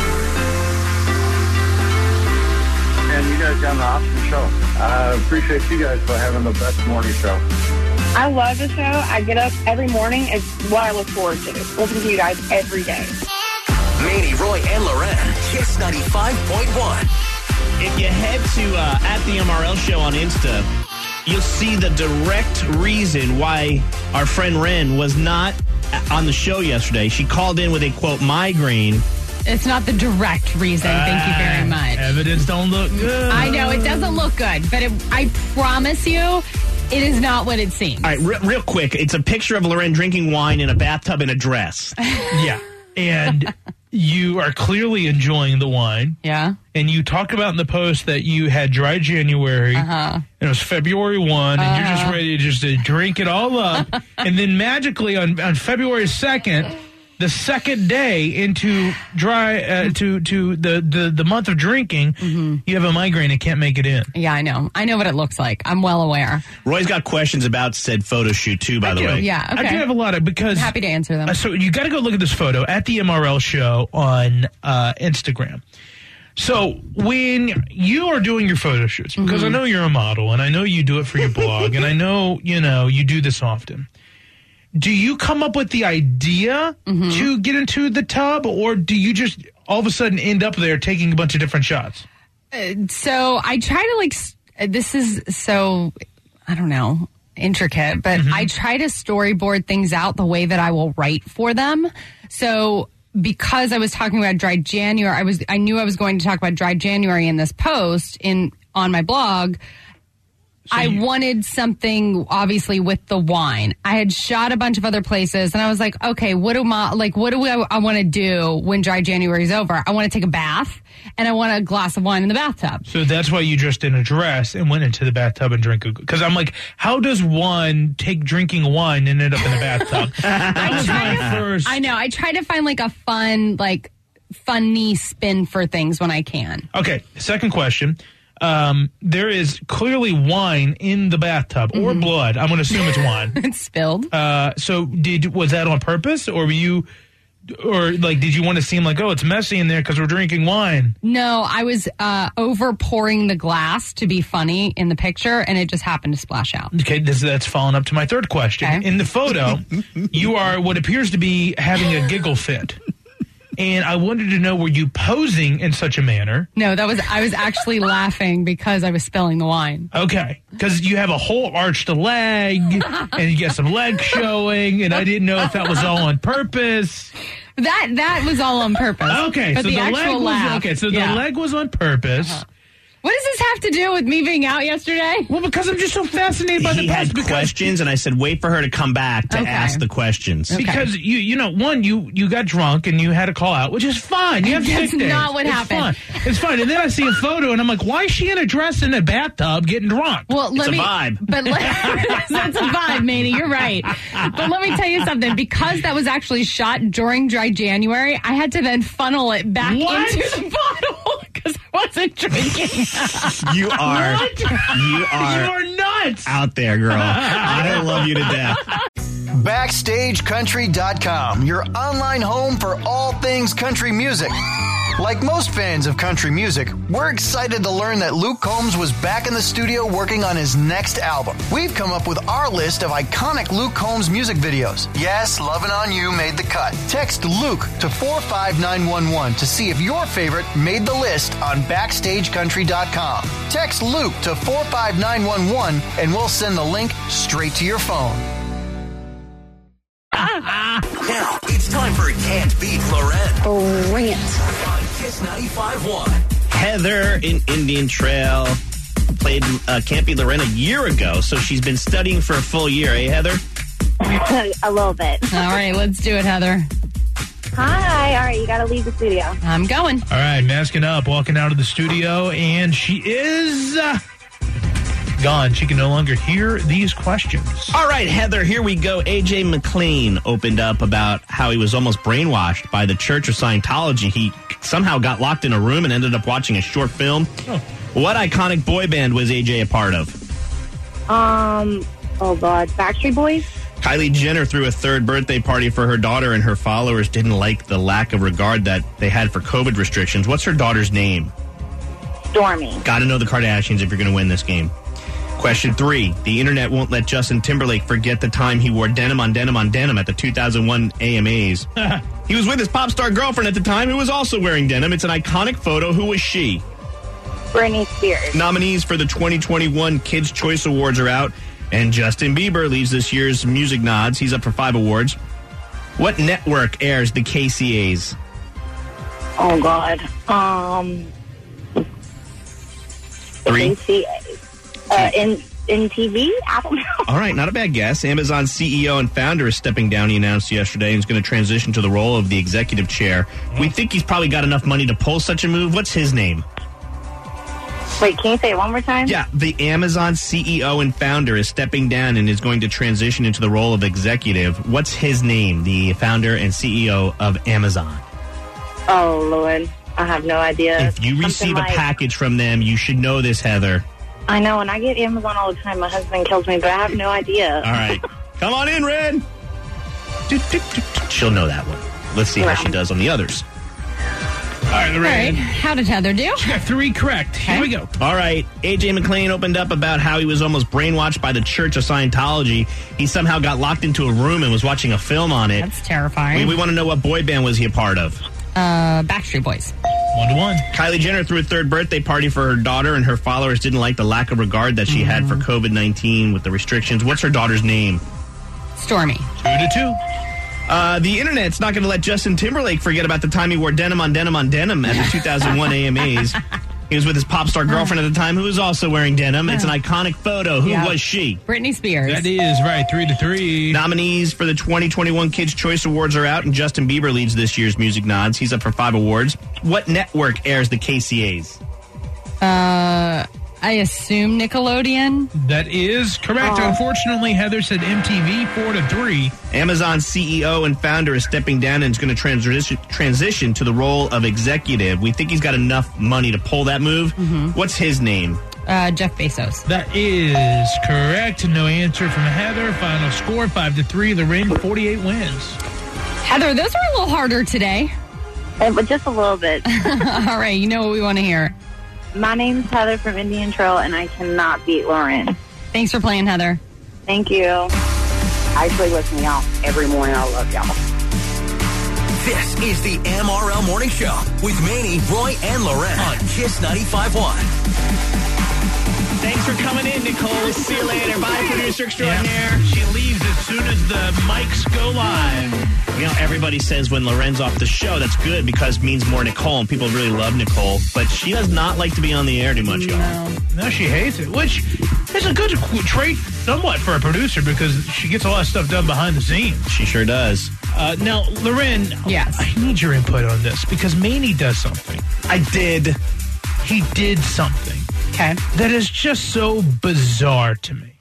And you guys got an awesome show. I appreciate you guys for having the best morning show. I love the show. I get up every morning. It's what I look forward to. Listen to you guys every day. Manny, Roy, and Loren. Kiss 95.1. If you head to at the MRL show on Insta, you'll see the direct reason why our friend Ren was not on the show yesterday. She called in with a, quote, migraine. It's not the direct reason. Thank you very much. Evidence don't look good. I know, it doesn't look good, but I promise you, it is not what it seems. All right, real quick. It's a picture of Loren drinking wine in a bathtub in a dress. Yeah. And you are clearly enjoying the wine. Yeah. And you talked about in the post that you had dry January. And it was February 1, and you're just ready to drink it all up. And then magically on February 2nd, the second day into dry to the month of drinking, you have a migraine and can't make it in. Yeah, I know. I know what it looks like. I'm well aware. Roy's got questions about said photo shoot, too, by the way. Yeah, okay. I do have a lot of, because... I'm happy to answer them. So you got to go look at this photo at the MRL show on Instagram. So when you are doing your photo shoots, because I know you're a model, and I know you do it for your blog, and I know, you do this often. Do you come up with the idea to get into the tub, or do you just all of a sudden end up there taking a bunch of different shots? So I try to this is so, I don't know, intricate, but I try to storyboard things out the way that I will write for them. So because I was talking about dry January, I knew I was going to talk about dry January in this post on my blog. I wanted something, obviously, with the wine. I had shot a bunch of other places, and I was like, okay, what do I want to do when dry January is over? I want to take a bath, and I want a glass of wine in the bathtub. So that's why you dressed in a dress and went into the bathtub and drank because I'm like, how does one take drinking wine and end up in the bathtub? That was my first. I know. I try to find like a funny spin for things when I can. Okay, second question. There is clearly wine in the bathtub or blood. I'm going to assume it's wine. It's spilled. So was that on purpose, or did you want to seem like, oh, it's messy in there because we're drinking wine? No, I was over pouring the glass to be funny in the picture, and it just happened to splash out. Okay, that's following up to my third question. Okay. In the photo, you are what appears to be having a giggle fit. And I wanted to know, were you posing in such a manner? No, I was actually laughing because I was spilling the wine. Okay. Because you have a whole arched leg, and you get some legs showing, and I didn't know if that was all on purpose. That was all on purpose. Okay, but so the leg was on purpose. What does this have to do with me being out yesterday? Well, because I'm just so fascinated by the past. He had questions, and I said, wait for her to come back to ask the questions. Okay. Because, you got drunk, and you had to call out, which is fine. You have That's sick days. not what happened. It's fine. And then I see a photo, and I'm like, why is she in a dress in a bathtub getting drunk? Well, it's a vibe. But that's a vibe, Manny. You're right. But let me tell you something. Because that was actually shot during dry January, I had to then funnel it back into the bottle because I wasn't drinking. You are nuts out there, girl. I love you to death. BackstageCountry.com, your online home for all things country music. Like most fans of country music, we're excited to learn that Luke Combs was back in the studio working on his next album. We've come up with our list of iconic Luke Combs music videos. Yes, Lovin' On You made the cut. Text Luke to 45911 to see if your favorite made the list on BackstageCountry.com. Text Luke to 45911 and we'll send the link straight to your phone. Now it's time for Can't Beat Loren. Bring it. On Kiss 95.1. Heather in Indian Trail played Can't Beat Loren a year ago, so she's been studying for a full year. Eh, Heather? A little bit. All right, let's do it, Heather. Hi. All right, you got to leave the studio. I'm going. All right, masking up, walking out of the studio, and she is gone. She can no longer hear these questions. All right, Heather, here we go. A.J. McLean opened up about how he was almost brainwashed by the Church of Scientology. He somehow got locked in a room and ended up watching a short film. Oh. What iconic boy band was A.J. a part of? Oh, God. Backstreet Boys? Kylie Jenner threw a third birthday party for her daughter, and her followers didn't like the lack of regard that they had for COVID restrictions. What's her daughter's name? Stormy. Got to know the Kardashians if you're going to win this game. Question 3. The internet won't let Justin Timberlake forget the time he wore denim on denim on denim at the 2001 AMAs. He was with his pop star girlfriend at the time who was also wearing denim. It's an iconic photo. Who was she? Britney Spears. Nominees for the 2021 Kids' Choice Awards are out, and Justin Bieber leads this year's music nods. He's up for 5 awards. What network airs the KCAs? Oh, God. 3. In TV? I don't know. All right, not a bad guess. Amazon CEO and founder is stepping down, he announced yesterday, and is going to transition to the role of the executive chair. We think he's probably got enough money to pull such a move. What's his name? Wait, can you say it one more time? Yeah, the Amazon CEO and founder is stepping down and is going to transition into the role of executive. What's his name, the founder and CEO of Amazon? Oh, Lord. I have no idea. If you receive a package from them, you should know this, Heather. I know, and I get Amazon all the time. My husband kills me, but I have no idea. All right. Come on in, Red. She'll know that one. Let's see how she does on the others. All right, Lorraine. All right. How did Heather do? She got 3 correct. Here we go. All right. A.J. McLean opened up about how he was almost brainwashed by the Church of Scientology. He somehow got locked into a room and was watching a film on it. That's terrifying. We want to know what boy band was he a part of? Backstreet Boys. 1-1. Kylie Jenner threw a third birthday party for her daughter, and her followers didn't like the lack of regard that she had for COVID-19 with the restrictions. What's her daughter's name? Stormy. 2-2. The internet's not going to let Justin Timberlake forget about the time he wore denim on denim on denim at the 2001 AMAs. He was with his pop star girlfriend at the time who was also wearing denim. It's an iconic photo. Who was she? Britney Spears. That is right. 3-3. Nominees for the 2021 Kids' Choice Awards are out, and Justin Bieber leads this year's music nods. He's up for 5 awards. What network airs the KCAs? I assume Nickelodeon. That is correct. Unfortunately, Heather said MTV. 4-3. Amazon CEO and founder is stepping down and is going to transition to the role of executive. We think he's got enough money to pull that move. What's his name? Jeff Bezos. That is correct. No answer from Heather. Final score 5-3. Lorraine 48 wins. Heather, those are a little harder today. But just a little bit. All right, you know what we want to hear. My name's Heather from Indian Trail, and I cannot beat Lauren. Thanks for playing, Heather. Thank you. I actually listen to y'all every morning. I love y'all. This is the MRL Morning Show with Manny, Roy, and Loren on Kiss 95.1. Thanks for coming in, Nicole. We'll see you later. Bye, producer extraordinaire. Yeah. She leaves as soon as the mics go live. You know, everybody says when Loren's off the show, that's good because it means more Nicole, and people really love Nicole. But she does not like to be on the air too much, y'all. No, she hates it, which is a good trait somewhat for a producer because she gets a lot of stuff done behind the scenes. She sure does. Now, Loren, yes. I need your input on this because Manny does something. He did something. Okay. That is just so bizarre to me.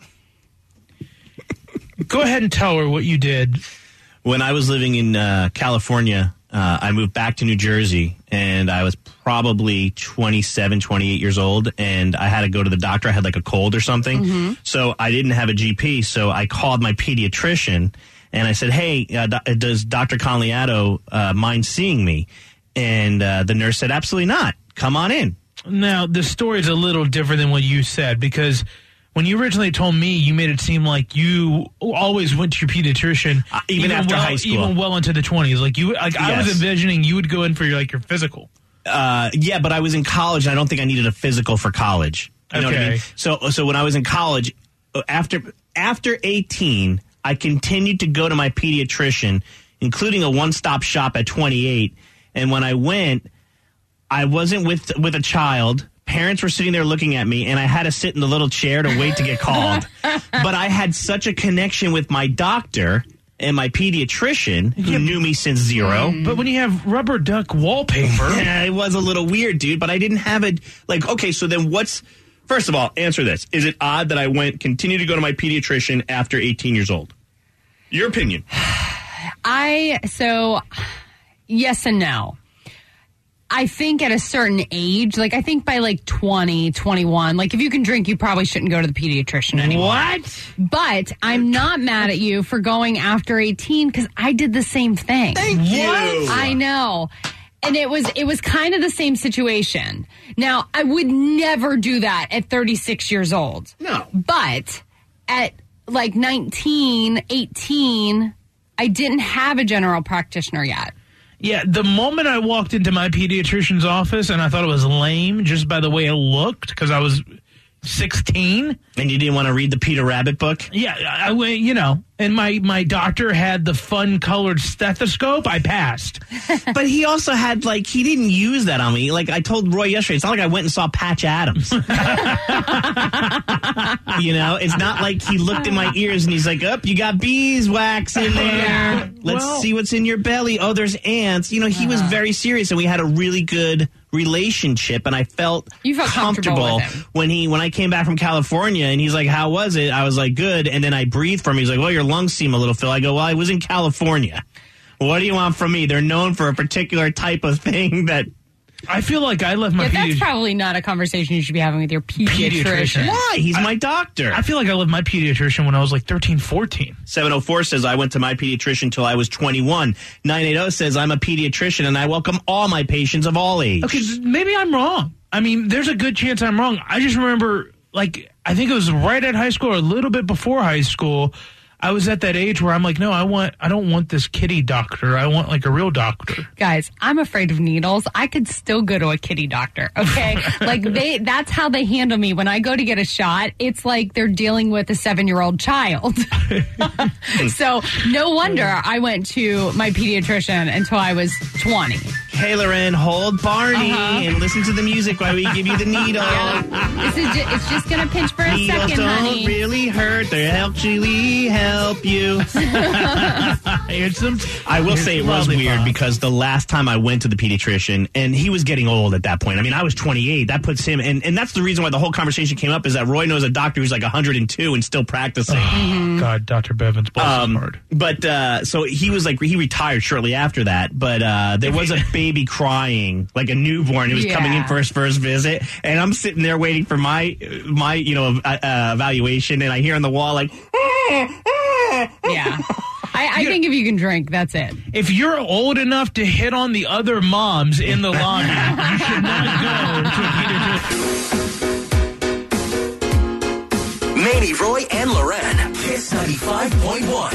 Go ahead and tell her what you did. When I was living in California, I moved back to New Jersey, and I was probably 27, 28 years old, and I had to go to the doctor. I had like a cold or something. So I didn't have a GP, so I called my pediatrician, and I said, hey, does Dr. Conliato mind seeing me? And the nurse said, absolutely not. Come on in. Now, the story is a little different than what you said because when you originally told me, you made it seem like you always went to your pediatrician even after high school, even well into the 20s. Like you, Yes. I was envisioning you would go in for your physical. Yeah, but I was in college, and I don't think I needed a physical for college. You know what I mean? So when I was in college, after 18, I continued to go to my pediatrician, including a one-stop shop at 28. And when I went, I wasn't with a child. Parents were sitting there looking at me, and I had to sit in the little chair to wait to get called. But I had such a connection with my doctor and my pediatrician, who knew me since zero. But when you have rubber duck wallpaper... Yeah, it was a little weird, dude, but I didn't have it... Like, okay, so then what's First of all, answer this. Is it odd that I continue to go to my pediatrician after 18 years old? Your opinion. Yes and no. I think at a certain age, like I think by like 20, 21, like if you can drink, you probably shouldn't go to the pediatrician anymore. What? But I'm not mad at you for going after 18 because I did the same thing. Thank you. I know. And it was kind of the same situation. Now, I would never do that at 36 years old. No. But at like 19, 18, I didn't have a general practitioner yet. Yeah, the moment I walked into my pediatrician's office and I thought it was lame just by the way it looked because I was 16. And you didn't want to read the Peter Rabbit book? Yeah, I went, and my doctor had the fun-colored stethoscope. I passed. But he also had, he didn't use that on me. Like I told Roy yesterday, it's not like I went and saw Patch Adams. It's not like he looked in my ears and he's like, you got beeswax in there. Let's see what's in your belly. Oh, there's ants. He was very serious, and we had a really good relationship, and I felt comfortable with him. when I came back from California, and he's like, how was it? I was like, good. And then I breathed for him. He's like, well, your lungs seem a little full. I go, well, I was in California. What do you want from me? They're known for a particular type of thing that... I feel like I left my that's probably not a conversation you should be having with your pediatrician. Why? He's my doctor. I feel like I left my pediatrician when I was like 13, 14. 704 says, I went to my pediatrician until I was 21. 980 says, I'm a pediatrician and I welcome all my patients of all ages. Okay, maybe I'm wrong. I mean, there's a good chance I'm wrong. I just remember, I think it was right at high school or a little bit before high school, I was at that age where I'm like, no, I don't want this kitty doctor. I want a real doctor. Guys, I'm afraid of needles. I could still go to a kitty doctor. Okay. That's how they handle me. When I go to get a shot, it's like they're dealing with a 7-year-old child. So no wonder I went to my pediatrician until I was 20. Hey, Loren, hold Barney and listen to the music while we give you the needle. Yeah. It's just going to pinch for a Needles second, don't honey. really hurt. They'll actually help you. I will say it was weird because the last time I went to the pediatrician, and he was getting old at that point. I mean, I was 28. That puts him, and that's the reason why the whole conversation came up is that Roy knows a doctor who's 102 and still practicing. God, Dr. Bevins, bless his heart. But so he was he retired shortly after that, but there was a baby crying, like a newborn. It was coming in for his first visit, and I'm sitting there waiting for my evaluation, and I hear on the wall yeah. I think if you can drink, that's it. If you're old enough to hit on the other moms in the lobby, you should not go to a pediatrician. Manny, Roy, and Loren. Kiss 95.1.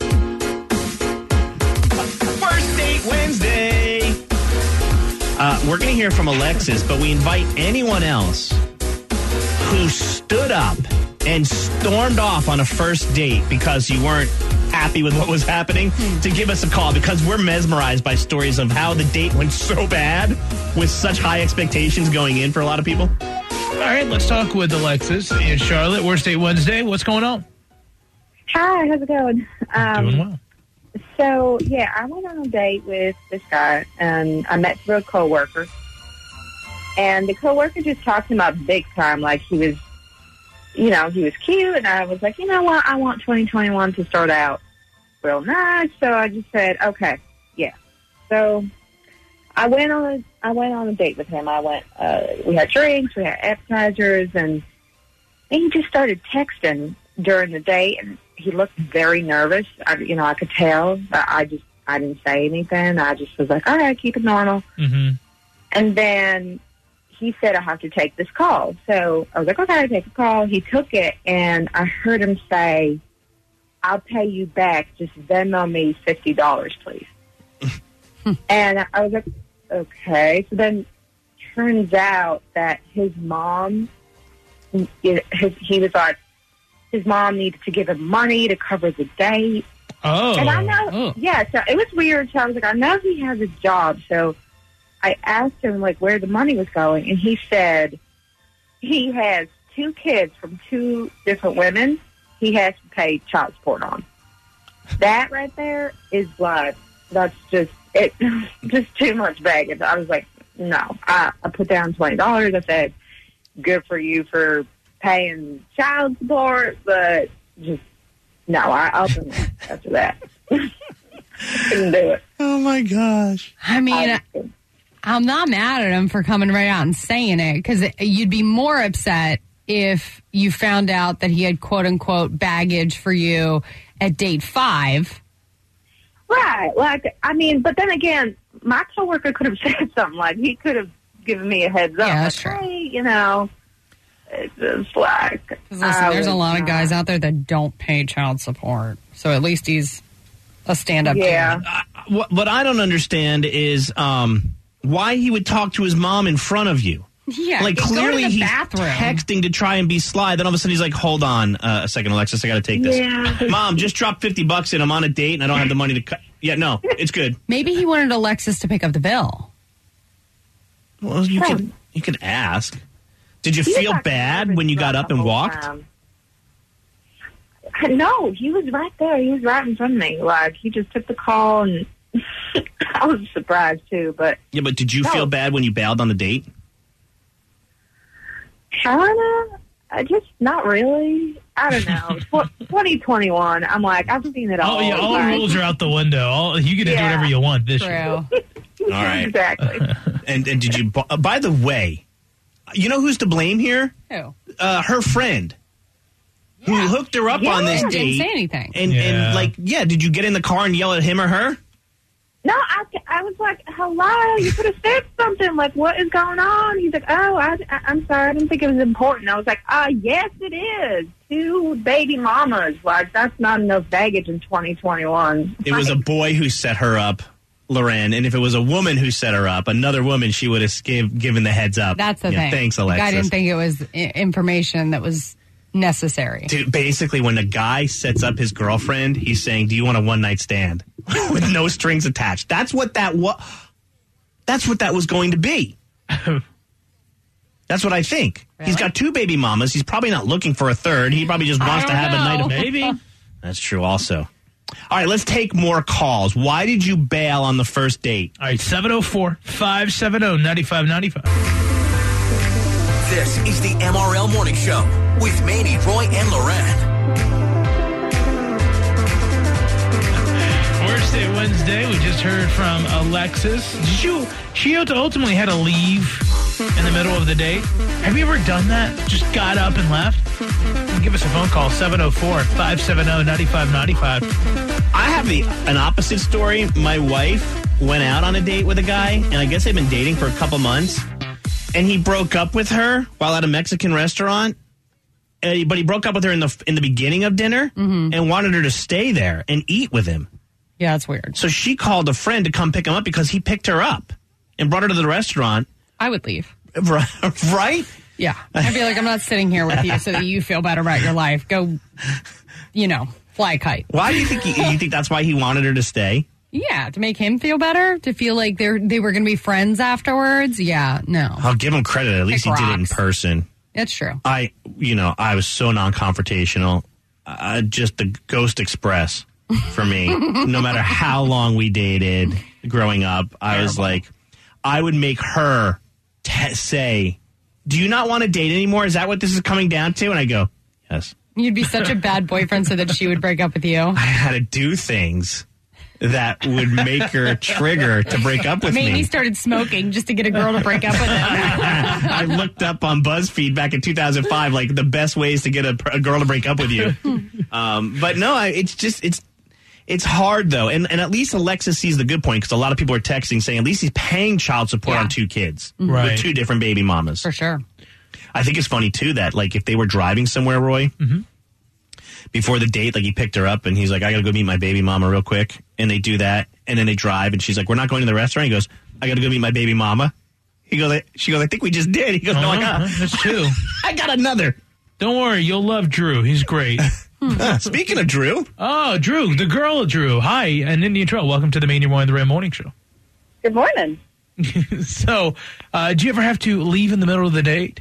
First Date Wednesday. We're going to hear from Alexis, but we invite anyone else who stood up and stormed off on a first date because you weren't happy with what was happening to give us a call, because we're mesmerized by stories of how the date went so bad with such high expectations going in for a lot of people. All right, let's talk with Alexis in Charlotte. Worst Date Wednesday. What's going on? Hi, how's it going? Doing well. So, I went on a date with this guy, and I met through a coworker. And the coworker just talked him up big time, like he was, he was cute. And I was like, you know what? I want 2021 to start out real nice. So I just said, okay, yeah. So I went on a date with him. We had drinks, we had appetizers, and he just started texting during the date, and he looked very nervous. I could tell, but I didn't say anything. I just was like, all right, keep it normal. Mm-hmm. And then he said, I have to take this call. So I was like, okay, take the call. He took it, and I heard him say, I'll pay you back. Just Venmo me $50, please. And I was like, okay. So then turns out that his mom, he was like, his mom needed to give him money to cover the date. Oh. And I know, so it was weird. So I was like, I know he has a job. So I asked him, where the money was going. And he said he has 2 kids from 2 different women he has to pay child support on. That right there is that's just too much baggage. I was like, no. I put down $20. I said, good for you for paying child support, but just, no, I'll do it after that. Couldn't do it. Oh, my gosh. I mean, I'm not mad at him for coming right out and saying it, because you'd be more upset if you found out that he had quote-unquote baggage for you at date 5. Right. Like, I mean, but then again, my coworker could have said something. Like, he could have given me a heads up. Yeah, that's like, true. hey, you know, it's just like... Listen, there's a lot of guys out there that don't pay child support. So at least he's a stand-up Yeah. kid. What I don't understand is why he would talk to his mom in front of you. Yeah, like, clearly go to the he's bathroom. texting to try and be sly. Then all of a sudden he's like, hold on a second, Alexis, I got to take this. Yeah. Mom, just drop $50 in. I'm on a date and I don't have the money to cut. Yeah, no, it's good. Maybe he wanted Alexis to pick up the bill. Well, you can ask. Did you feel bad when you got up and walked? No, he was right there. He was right in front of me. Like, he just took the call, and I was surprised, too. But Yeah, but did you feel bad when you bailed on the date? kind of, just not really. I don't know. 2021, I'm like, I've seen it all. Oh, yeah, all rules are out the window. You get to do whatever you want this year. All right. Exactly. And did you, by the way, you know who's to blame here? Who? Her friend. Who hooked her up on this Didn't date. say anything. And like, did you get in the car and yell at him or her? No, I was like, hello, you could have said something. Like, what is going on? He's like, oh, I'm sorry, I didn't think it was important. I was like, yes, it is. 2 baby mamas. Like, that's not enough baggage in 2021. It was a boy who set her up, Loren, and if it was a woman who set her up, another woman, she would have given the heads up. That's the thing. Thanks, Alexis. I didn't think it was information that was necessary. Dude, basically, when a guy sets up his girlfriend, he's saying, do you want a one-night stand? With no strings attached. That's what that was. That's what that was going to be. That's what I think. Really? He's got 2 baby mamas. He's probably not looking for a third. He probably just wants to have a night of Maybe. That's true also. All right, let's take more calls. Why did you bail on the first date? All right, 704-570-9595. This is the MRL Morning Show with Manny, Roy, and Loren. Worst Day Wednesday, we just heard from Alexis. She ultimately had to leave in the middle of the date. Have you ever done that? Just got up and left? Give us a phone call, 704-570-9595. I have an opposite story. My wife went out on a date with a guy, and I guess they've been dating for a couple months, and he broke up with her while at a Mexican restaurant. But he broke up with her in the beginning of dinner and wanted her to stay there and eat with him. Yeah, that's weird. So she called a friend to come pick him up because he picked her up and brought her to the restaurant. I would leave. Right? Yeah. I feel like I'm not sitting here with you so that you feel better about your life. Go, fly a kite. Why do you think you think that's why he wanted her to stay? Yeah, to make him feel better, to feel like they were going to be friends afterwards. Yeah, no. I'll give him credit. At least he did it in person. That's true. I was so non-confrontational. Just the Ghost Express for me. No matter how long we dated growing up, I was like, I would make her say, do you not want to date anymore? Is that what this is coming down to? And I go, yes. You'd be such a bad boyfriend so that she would break up with you. I had to do things that would make her trigger to break up with me. Maybe he started smoking just to get a girl to break up with him. I looked up on BuzzFeed back in 2005, like the best ways to get a girl to break up with you. But no, it's hard though. And at least Alexis sees the good point, because a lot of people are texting saying at least he's paying child support on 2 kids with 2 different baby mamas. For sure. I think it's funny too that like if they were driving somewhere, Roy, before the date, like he picked her up and he's like, I got to go meet my baby mama real quick. And they do that. And then they drive and she's like, we're not going to the restaurant. He goes, I got to go meet my baby mama. She goes, I think we just did. He goes, no, I got. That's 2. I got another. Don't worry, you'll love Drew. He's great. Speaking of Drew. Oh, Drew, the girl Drew. Hi, and Indian Trail. Welcome to the Manny, Roy, and the Ram Morning Show. Good morning. So, do you ever have to leave in the middle of the date?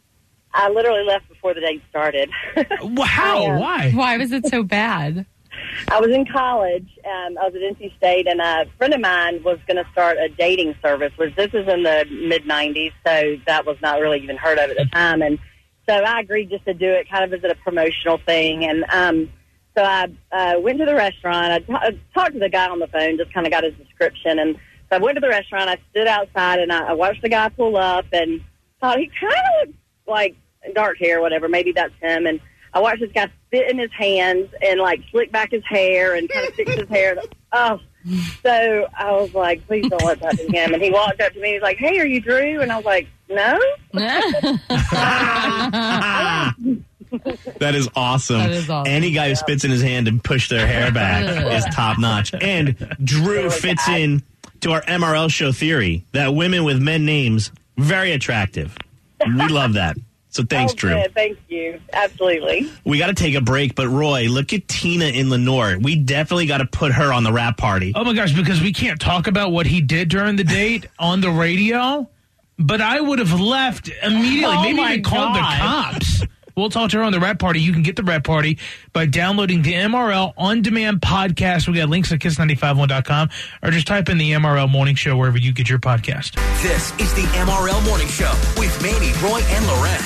I literally left before the date started. How? Why? Why was it so bad? I was in college. I was at NC State, and a friend of mine was going to start a dating service. This was in the mid-'90s, so that was not really even heard of at the time. And so I agreed just to do it kind of as a promotional thing. And so I went to the restaurant. I talked to the guy on the phone, just kind of got his description. And so I went to the restaurant. I stood outside, and I watched the guy pull up, and thought he kind of looked like dark hair, whatever. Maybe that's him. And I watched this guy spit in his hands and, like, slick back his hair and kind of fix his hair. Oh, so I was like, please don't let that be him. And he walked up to me. He's like, hey, are you Drew? And I was like, no. That is awesome. That is awesome. Any guy who spits in his hand and push their hair back is top notch. And Drew fits in to our MRL show theory that women with men names, very attractive. We love that. So thanks, Drew. Good. Thank you. Absolutely. We got to take a break, but Roy, look at Tina in Lenore. We definitely got to put her on the rap party. Oh, my gosh, because we can't talk about what he did during the date on the radio, but I would have left immediately. Maybe even called the cops. We'll talk to her on the rap party. You can get the rap party by downloading the MRL On-Demand podcast. We got links at kiss951.com, or just type in the MRL Morning Show wherever you get your podcast. This is the MRL Morning Show with Manny, Roy, and Loren.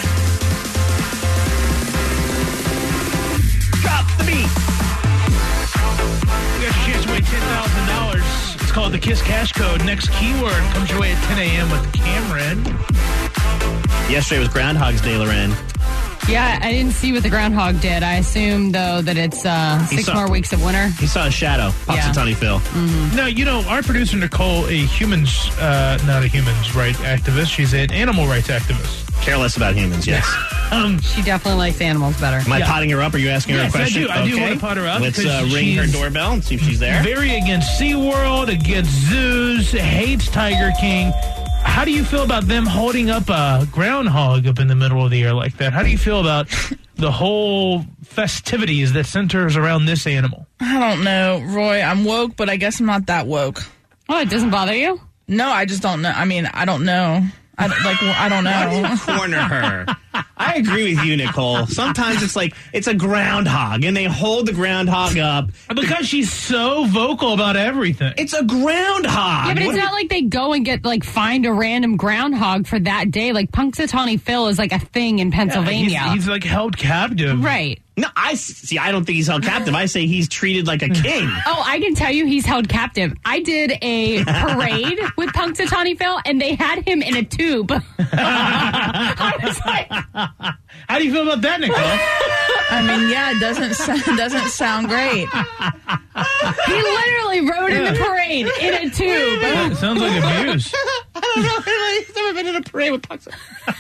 Drop the beat. We got your chance to win $10,000. It's called the Kiss Cash Code. Next keyword comes your way at 10 a.m. with Cameron. Yesterday was Groundhog's Day, Loren. Yeah, I didn't see what the groundhog did. I assume, though, that it's 6 more weeks of winter. He saw a shadow. Punxsutawney Phil. Mm-hmm. No, you know, our producer, Nicole, not a human's rights activist. She's an animal rights activist. Care less about humans, yes. She definitely likes animals better. Am I potting her up? Are you asking her a question? I do want to pot her up. Let's ring her doorbell and see if she's there. Very against SeaWorld, against zoos, hates Tiger King. How do you feel about them holding up a groundhog up in the middle of the air like that? How do you feel about the whole festivities that centers around this animal? I don't know, Roy. I'm woke, but I guess I'm not that woke. Oh, it doesn't bother you? No, I just don't know. I mean, I don't know. I don't know. Why do you corner her? I agree with you, Nicole. Sometimes it's like, it's a groundhog, and they hold the groundhog up. Because she's so vocal about everything. It's a groundhog. Yeah, but it's not like they go and find a random groundhog for that day. Like, Punxsutawney Phil is like a thing in Pennsylvania. Yeah, he's like held captive. Right. No, I don't think he's held captive. I say he's treated like a king. Oh, I can tell you he's held captive. I did a parade with Punxsutawney Phil, and they had him in a tube. I was like, how do you feel about that, Nicole? I mean, yeah, it doesn't sound great. He literally rode in the parade in a tube. That sounds like abuse. I don't know. I've never been in a parade with Punxsutawney.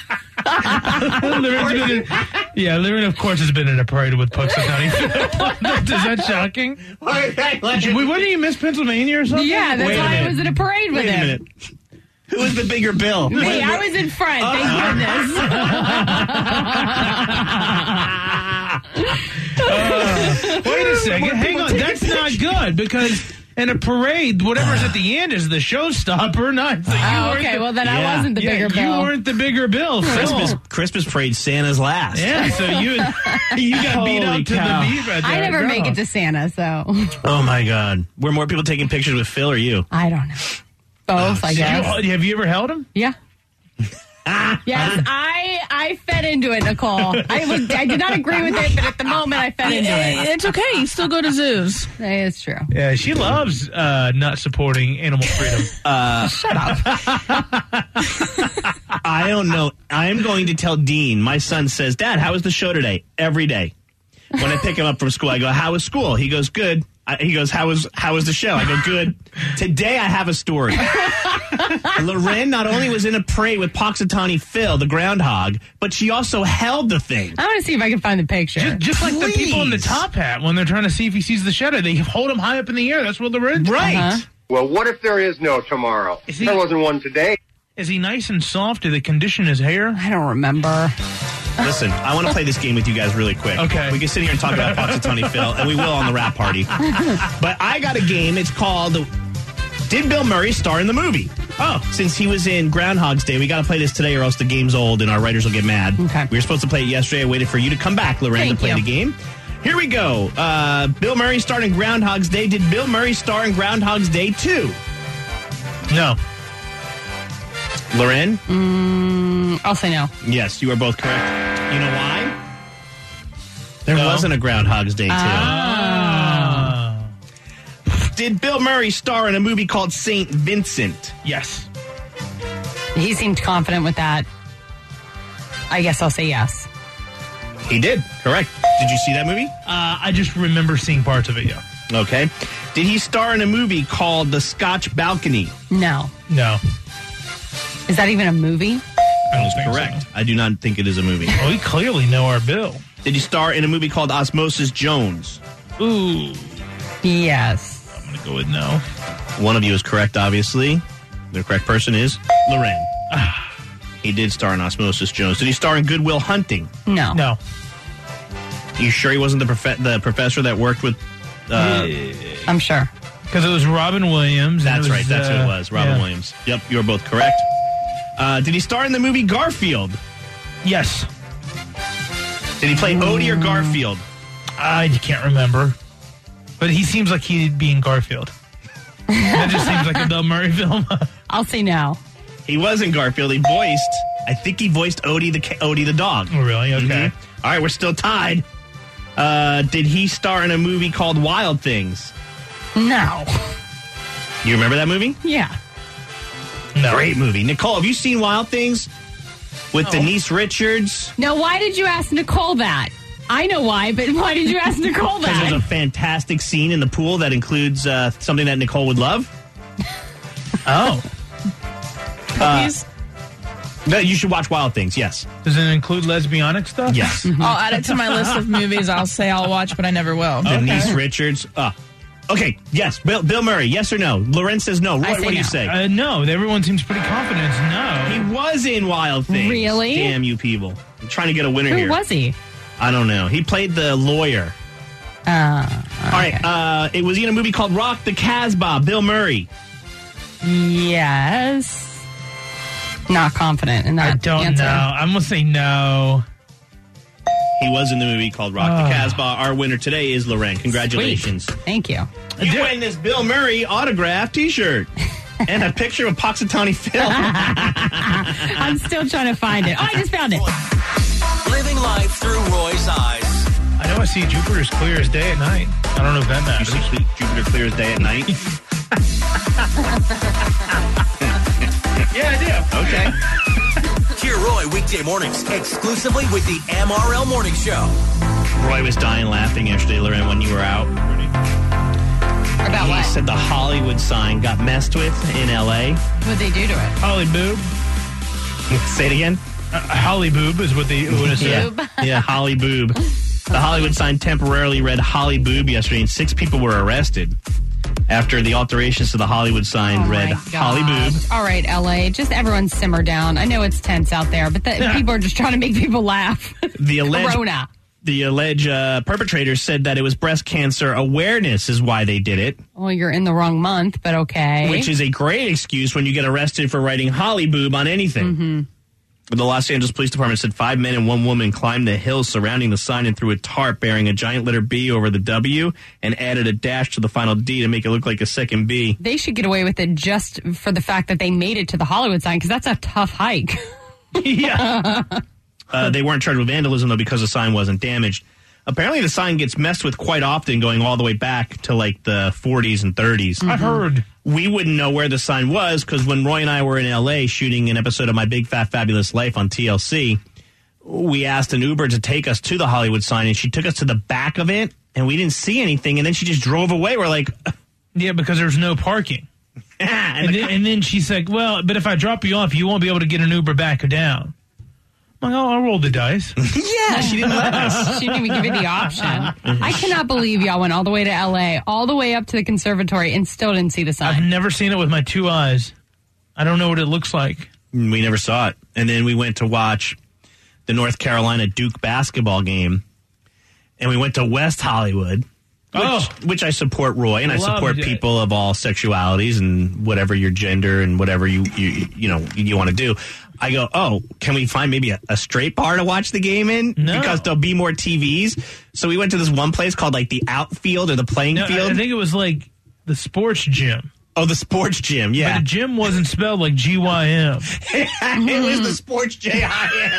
Lauren, of course, has been in a parade with Punxsutawney Phil. Is that shocking? Wouldn't you miss Pennsylvania or something? Yeah, that's why I was in a parade with him. him. Wait a minute. Who was the bigger bill? Me, I was in front. Thank goodness. Wait a second. Hang on. That's not good because in a parade, whatever's at the end is the showstopper, not the well, then I wasn't the bigger bill. You weren't the bigger bill. Christmas parade, Santa's last. Yeah, so you got beat out to the beat right there. I never make it to Santa, so. Oh, my God. Were more people taking pictures with Phil or you? I don't know. Both, I guess. Have you ever held him? Yeah. Yes, I fed into it, Nicole. I did not agree with it, but at the moment I fed into it. It's okay. You still go to zoos. It's true. Yeah, she loves not supporting animal freedom. Shut up. I don't know. I'm going to tell Dean. My son says, Dad, how was the show today? Every day. When I pick him up from school, I go, how was school? He goes, good. He goes, how was the show? I go, good. Today I have a story. Loren not only was in a parade with Punxsutawney Phil, the groundhog, but she also held the thing. I want to see if I can find the picture. Just like the people in the top hat when they're trying to see if he sees the shadow. They hold him high up in the air. That's what Loren did. Right. Uh-huh. Well, what if there is no tomorrow? There wasn't one today. Is he nice and soft? Do they condition his hair? I don't remember. Listen, I want to play this game with you guys really quick. Okay. We can sit here and talk about Punxsutawney Phil, and we will on the rap party. But I got a game. It's called Did Bill Murray Star in the Movie? Oh, since he was in Groundhog's Day, we got to play this today or else the game's old and our writers will get mad. Okay. We were supposed to play it yesterday. I waited for you to come back, Loren, to play the game. Here we go. Bill Murray starred in Groundhog's Day. Did Bill Murray star in Groundhog's Day 2? No. Loren? I'll say no. Yes, you are both correct. You know why? There wasn't a Groundhog's Day 2. Did Bill Murray star in a movie called St. Vincent? Yes. He seemed confident with that. I guess I'll say yes. He did. Correct. Did you see that movie? I just remember seeing parts of it, yeah. Okay. Did he star in a movie called The Scotch Balcony? No. No. Is that even a movie? I don't think Correct. so. I do not think it is a movie. Oh, we clearly know our Bill. Did he star in a movie called Osmosis Jones? Ooh. Yes. I'm going to go with no. One of you is correct, obviously. The correct person is Loren. He did star in Osmosis Jones. Did he star in Good Will Hunting? No. No. You sure he wasn't the professor that worked with... I'm sure. Because it was Robin Williams. That's and right. That's who it was. Robin Williams. Yep, you are both correct. Did he star in the movie Garfield? Yes. Did he play Odie or Garfield? I can't remember. But he seems like he'd be in Garfield. That just seems like a Bill Murray film. I'll say no. He was in Garfield. I think he voiced Odie the dog. Oh, really? Okay. Mm-hmm. All right, we're still tied. Did he star in a movie called Wild Things? No. You remember that movie? Yeah. No. Great movie. Nicole, have you seen Wild Things with Denise Richards? No, why did you ask Nicole that? I know why, but why did you ask Nicole Because there's that? a fantastic scene in the pool that includes something that Nicole would love. Oh. You should watch Wild Things, yes. Does it include lesbianic stuff? Yes. I'll add it to my list of movies I'll say I'll watch, but I never will. Denise Richards. Okay, yes. Bill Murray, yes or no? Loren says no. Roy, what do you say? No. Everyone seems pretty confident. No. He was in Wild Things. Really? Damn you people. I'm trying to get a winner here. Who was he? I don't know. He played the lawyer. Okay. All right. Was he in a movie called Rock the Casbah? Bill Murray. Yes. Not confident in that I don't answer. know. I'm going to say no. He was in the movie called Rock the Casbah. Our winner today is Loren. Congratulations. Sweet. Thank you. You win this Bill Murray autographed T-shirt. And a picture of Puxatawny Phil. I'm still trying to find it. Oh, I just found it. Living life through Roy's eyes. I know I see Jupiter's clear as day at night. I don't know if that You matters. see Jupiter clear as day at night? Yeah, I do. Okay. Hear Roy weekday mornings exclusively with the MRL Morning Show. Roy was dying laughing yesterday, Loren, when you were out. About He what? said the Hollywood sign got messed with in L.A. What'd they do to it? Holly Boob. Say it again. Holly Boob is what they would have said. Boob? Yeah, Holly Boob. The Hollywood sign temporarily read Holly Boob yesterday, and 6 people were arrested after the alterations to the Hollywood sign read Holly Boob. All right, LA, just everyone simmer down. I know it's tense out there, but people are just trying to make people laugh. The alleged perpetrators said that it was breast cancer awareness is why they did it. Well, you're in the wrong month, but okay. Which is a great excuse when you get arrested for writing Holly Boob on anything. Mm-hmm. The Los Angeles Police Department said 5 men and 1 woman climbed the hill surrounding the sign and threw a tarp bearing a giant letter B over the W and added a dash to the final D to make it look like a second B. They should get away with it just for the fact that they made it to the Hollywood sign, because that's a tough hike. Yeah. They weren't charged with vandalism, though, because the sign wasn't damaged. Apparently, the sign gets messed with quite often, going all the way back to, like, the 40s and 30s. I've heard. We wouldn't know where the sign was, because when Roy and I were in L.A. shooting an episode of My Big Fat Fabulous Life on TLC, we asked an Uber to take us to the Hollywood sign, and she took us to the back of it, and we didn't see anything, and then she just drove away. We're like... Yeah, because there's no parking. and then she's like, well, but if I drop you off, you won't be able to get an Uber back or down. I'm like, oh, I'll roll the dice. Yeah, she didn't let us. She didn't even give you the option. I cannot believe y'all went all the way to L.A., all the way up to the conservatory, and still didn't see the sign. I've never seen it with my 2 eyes. I don't know what it looks like. We never saw it. And then we went to watch the North Carolina Duke basketball game. And we went to West Hollywood. Which I support, Roy, and I Love support it. people of all sexualities and whatever your gender and whatever you want to do. I go, can we find maybe a straight bar to watch the game in? No. Because there'll be more TVs. So we went to this one place called like the outfield or the playing field. I think it was like the sports gym. Oh, the sports gym, yeah. But the gym wasn't spelled like GYM. It was the sports JIM.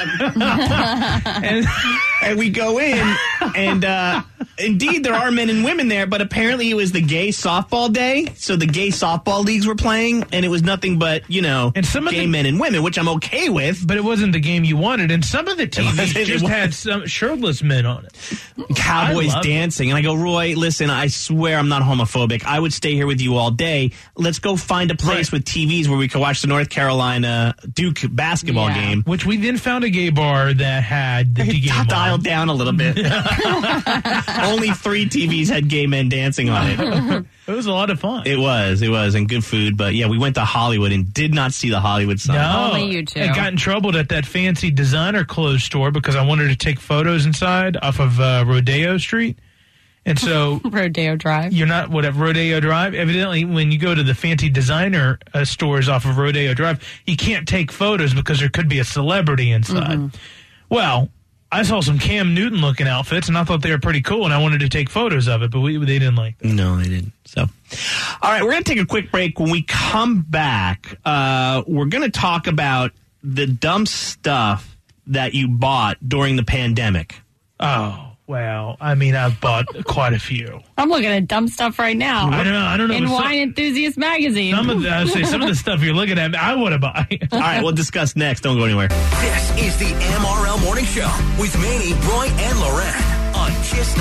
and we go in, and indeed there are men and women there, but apparently it was the gay softball day, so the gay softball leagues were playing, and it was nothing but, and some of gay men and women, which I'm okay with. But it wasn't the game you wanted, and some of the TVs just had some shirtless men on it. Cowboys dancing. And I go, Roy, listen, I swear I'm not homophobic. I would stay here with you all day. Let's go find a place with TVs where we could watch the North Carolina Duke basketball game. Which we then found a gay bar that had the game dialed down a little bit. Only 3 TVs had gay men dancing on it. It was a lot of fun. It was, and good food. But yeah, we went to Hollywood and did not see the Hollywood sign. No, Only you two. I got in trouble at that fancy designer clothes store because I wanted to take photos inside off of Rodeo Street. And so Rodeo Drive. You're not Rodeo Drive. Evidently, when you go to the fancy designer stores off of Rodeo Drive, you can't take photos because there could be a celebrity inside. Mm-hmm. Well, I saw some Cam Newton looking outfits, and I thought they were pretty cool, and I wanted to take photos of it, but they didn't like that. No, they didn't. So, all right, we're going to take a quick break. When we come back, we're going to talk about the dumb stuff that you bought during the pandemic. Oh. Well, I mean, I've bought quite a few. I'm looking at dumb stuff right now. I don't know. In Wine Enthusiast magazine. Some of the stuff you're looking at, I want to buy. All right, we'll discuss next. Don't go anywhere. This is the MRL Morning Show with Manny, Roy, and Loren on Kiss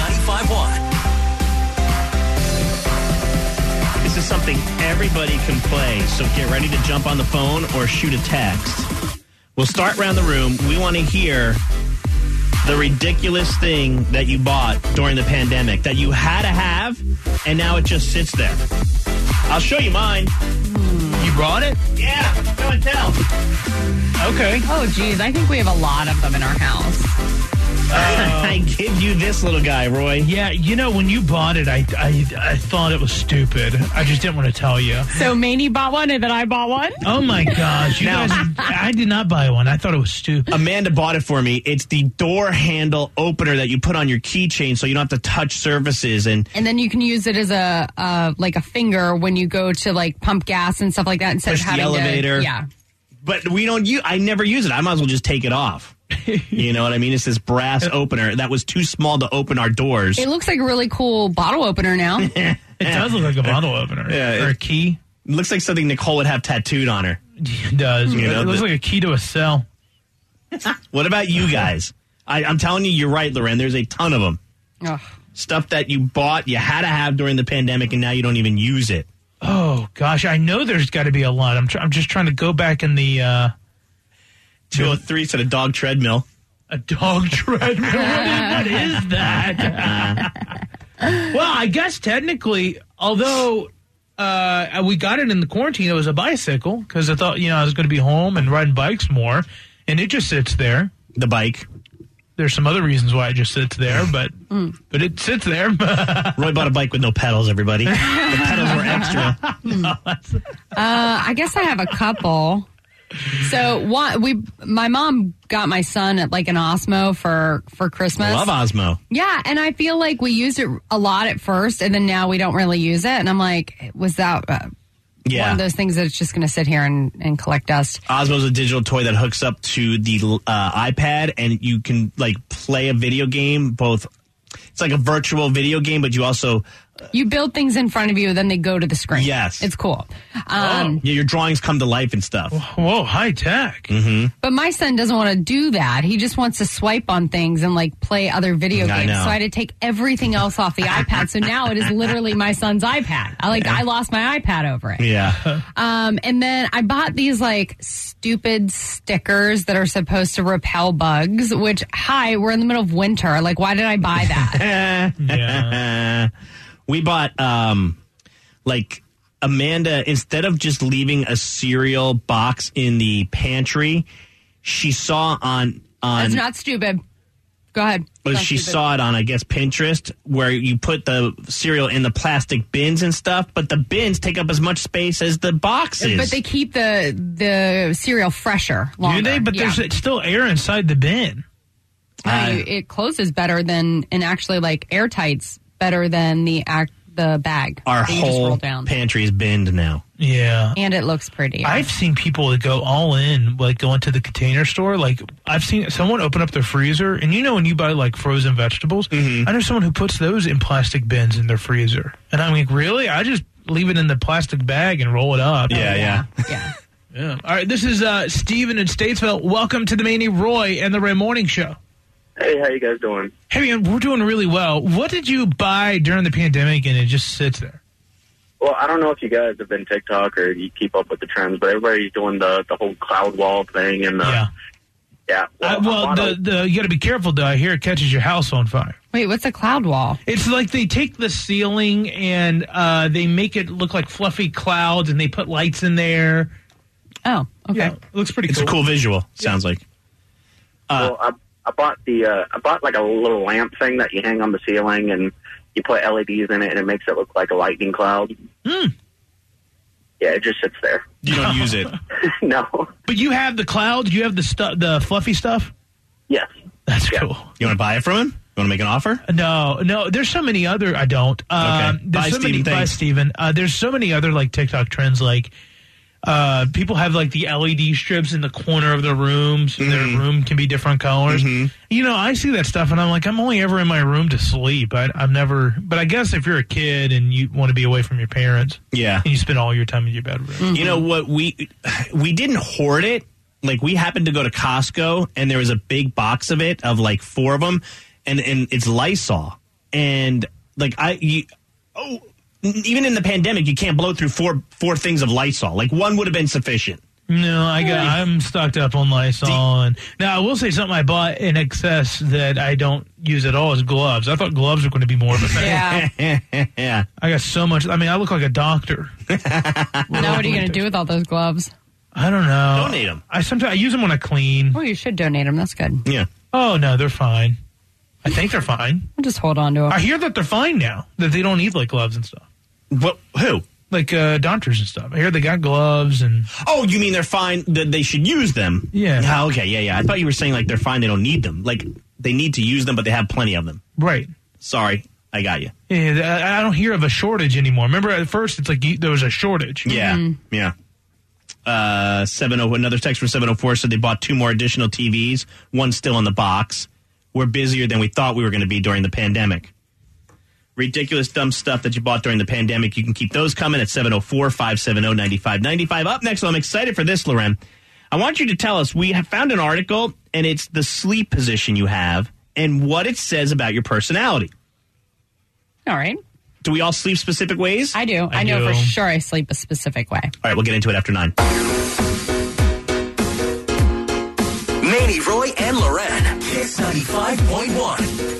95.1. This is something everybody can play, so get ready to jump on the phone or shoot a text. We'll start around the room. We want to hear the ridiculous thing that you bought during the pandemic that you had to have, and now it just sits there. I'll show you mine. You brought it? Yeah, go and tell. Okay. Oh, geez. I think we have a lot of them in our house. I give you this little guy, Roy. Yeah, when you bought it, I thought it was stupid. I just didn't want to tell you. So Manny bought one and then I bought one? Oh, my gosh. I did not buy one. I thought it was stupid. Amanda bought it for me. It's the door handle opener that you put on your keychain so you don't have to touch surfaces. And then you can use it as a finger when you go to like pump gas and stuff like that instead of having the elevator. to. Yeah. But I never use it. I might as well just take it off. You know what I mean? It's this brass opener that was too small to open our doors. It looks like a really cool bottle opener now. It does look like a bottle opener. Yeah, or a key. It looks like something Nicole would have tattooed on her. It does. It looks like a key to a cell. What about you guys? I'm telling you, you're right, Loren. There's a ton of them. Ugh. Stuff that you bought, you had to have during the pandemic, and now you don't even use it. Oh, gosh. I know there's got to be a lot. I'm just trying to go back in the... 203 said a dog treadmill. A dog treadmill? What is that? Well, I guess technically, although we got it in the quarantine, it was a bicycle because I thought, I was going to be home and riding bikes more, and it just sits there. The bike. There's some other reasons why it just sits there, but it sits there. Roy bought a bike with no pedals, everybody. The pedals were extra. I guess I have a couple. So my mom got my son at like an Osmo for Christmas. I love Osmo. Yeah, and I feel like we used it a lot at first, and then now we don't really use it. And I'm like, was that one of those things that it's just going to sit here and collect dust? Osmo's a digital toy that hooks up to the iPad, and you can like play a video game. It's like a virtual video game, but you also... You build things in front of you, then they go to the screen. Yes. It's cool. Yeah, your drawings come to life and stuff. Whoa, high tech. Mm-hmm. But my son doesn't want to do that. He just wants to swipe on things and like play other video games. So I had to take everything else off the iPad. So now it is literally my son's iPad. I lost my iPad over it. Yeah. And then I bought these like stupid stickers that are supposed to repel bugs, which, we're in the middle of winter. Like, why did I buy that? Yeah. We bought, Amanda, instead of just leaving a cereal box in the pantry, she saw on That's not stupid. Go ahead. She saw it on, I guess, Pinterest, where you put the cereal in the plastic bins and stuff, but the bins take up as much space as the boxes. But they keep the cereal fresher longer. Do they? But there's still air inside the bin. It closes better than, and actually like airtight's better than the bag. Our that you just whole roll down. pantry is binned now. Yeah. And it looks pretty. I've seen people that go all in, like go into the container store. Like I've seen someone open up their freezer, and when you buy like frozen vegetables, I know someone who puts those in plastic bins in their freezer. And I'm like, really? I just leave it in the plastic bag and roll it up. Yeah. All right, this is Steven in Statesville. Welcome to the Manny, Roy, and the Ray Morning Show. Hey, how you guys doing? Hey, man, we're doing really well. What did you buy during the pandemic and it just sits there? Well, I don't know if you guys have been TikTok or you keep up with the trends, but everybody's doing the whole cloud wall thing. And you got to be careful, though. I hear it catches your house on fire. Wait, what's a cloud wall? It's like they take the ceiling and they make it look like fluffy clouds, and they put lights in there. Oh, okay. Yeah, it looks pretty cool. It's a cool visual, sounds like. I bought like a little lamp thing that you hang on the ceiling, and you put LEDs in it, and it makes it look like a lightning cloud. Yeah, it just sits there. You don't use it? No. But you have the clouds? You have the fluffy stuff? Yes. That's cool. You want to buy it from him? You want to make an offer? No. There's so many other. I don't. Okay. Bye, Steven. There's so many other like TikTok trends, like people have like the LED strips in the corner of their rooms. So their room can be different colors. I see that stuff and I'm like, I'm only ever in my room to sleep. I'm never, but I guess if you're a kid and you want to be away from your parents, and you spend all your time in your bedroom. You know what? We didn't hoard it. Like we happened to go to Costco and there was a big box of it, of like 4 of them, and it's Lysol. And like even in the pandemic, you can't blow through four things of Lysol. Like one would have been sufficient. No, I'm stocked up on Lysol. And now I will say something I bought in excess that I don't use at all is gloves. I thought gloves were going to be more of a thing. Yeah. I got so much. I mean, I look like a doctor. Now what are you going to do with all those gloves? I don't know. Donate them. I use them when I clean. Oh, you should donate them. That's good. Yeah. Oh, no, they're fine. I think they're fine. I'll just hold on to them. I hear that they're fine now, that they don't need like gloves and stuff. What? Who? Like doctors and stuff. I hear they got gloves and... Oh, you mean they're fine, that they should use them? Yeah. Oh, okay, yeah. I thought you were saying like they're fine, they don't need them. Like they need to use them, but they have plenty of them. Right. Sorry, I got you. Yeah, I don't hear of a shortage anymore. Remember at first it's like there was a shortage. Yeah, yeah. 70, another text from 704 said they bought 2 more additional TVs. One's still in the box. We're busier than we thought we were going to be during the pandemic. Ridiculous, dumb stuff that you bought during the pandemic. You can keep those coming at 704-570-9595. Up next, I'm excited for this, Loren. I want you to tell us, we have found an article, and it's the sleep position you have and what it says about your personality. All right. Do we all sleep specific ways? I do. I know for sure I sleep a specific way. All right, we'll get into it after 9. Manny, Roy, and Loren. Kiss 95.1.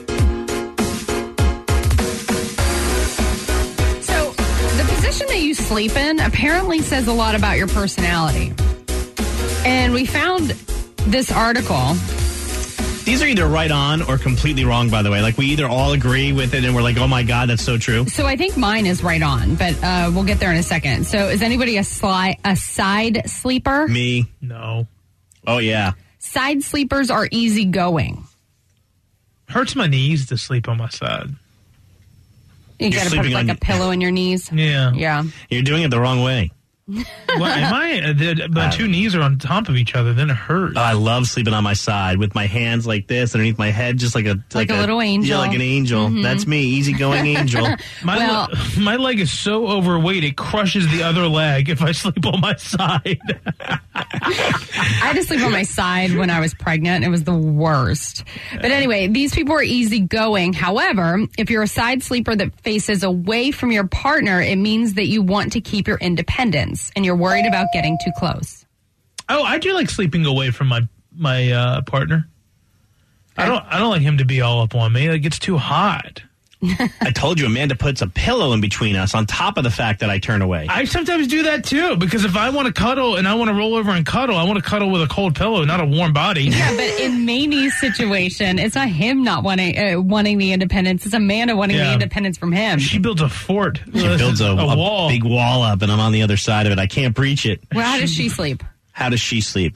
The position that you sleep in apparently says a lot about your personality. And we found this article. These are either right on or completely wrong, by the way. Like, we either all agree with it and we're like, oh my God, that's so true. So I think mine is right on, but we'll get there in a second. So is anybody a side sleeper? Me. No. Oh, yeah. Side sleepers are easygoing. Hurts my knees to sleep on my side. You got to put like a pillow in your knees. Yeah. Yeah. You're doing it the wrong way. Well, am I? My 2 knees are on top of each other. Then it hurts. I love sleeping on my side with my hands like this underneath my head, just like a little angel. Yeah, like an angel. Mm-hmm. That's me, easygoing angel. My leg is so overweight it crushes the other leg if I sleep on my side. I had to sleep on my side when I was pregnant. It was the worst. But anyway, these people are easygoing. However, if you're a side sleeper that faces away from your partner, it means that you want to keep your independence and you're worried about getting too close. Oh, I do like sleeping away from my partner. I don't like him to be all up on me. Like, it's too hot. I told you, Amanda puts a pillow in between us on top of the fact that I turn away. I sometimes do that too, because if I want to cuddle and I want to roll over and cuddle, I want to cuddle with a cold pillow, not a warm body. Yeah, but in Maney's situation, it's not him not wanting the independence. It's Amanda wanting the independence from him. She builds a fort. She builds a wall. big wall up, and I'm on the other side of it. I can't breach it. Well, how does she sleep? How does she sleep?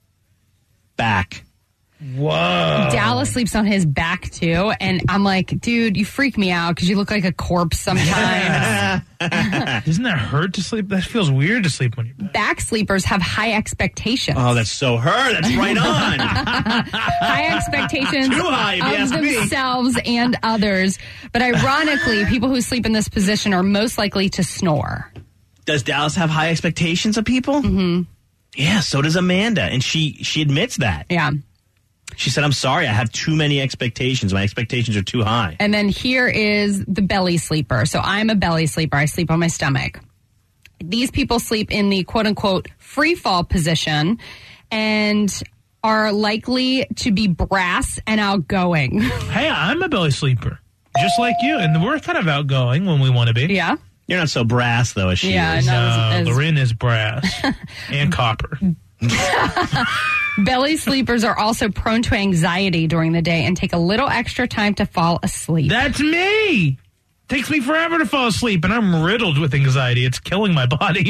Back. Whoa. Dallas sleeps on his back, too. And I'm like, dude, you freak me out because you look like a corpse sometimes. Doesn't that hurt to sleep? That feels weird to sleep on your back. Back sleepers have high expectations. Oh, that's so her. That's right on. High expectations Too high, if you of ask me. themselves and others. But ironically, people who sleep in this position are most likely to snore. Does Dallas have high expectations of people? Mm-hmm. Yeah, so does Amanda. And she admits that. Yeah. She said, I'm sorry, I have too many expectations. My expectations are too high. And then here is the belly sleeper. So I'm a belly sleeper. I sleep on my stomach. These people sleep in the quote-unquote free fall position and are likely to be brass and outgoing. Hey, I'm a belly sleeper, just like you. And we're kind of outgoing when we want to be. Yeah. You're not so brass, though, as she is. No, Loren is brass and copper. Belly sleepers are also prone to anxiety during the day and take a little extra time to fall asleep. That's me. Takes me forever to fall asleep, and I'm riddled with anxiety. It's killing my body.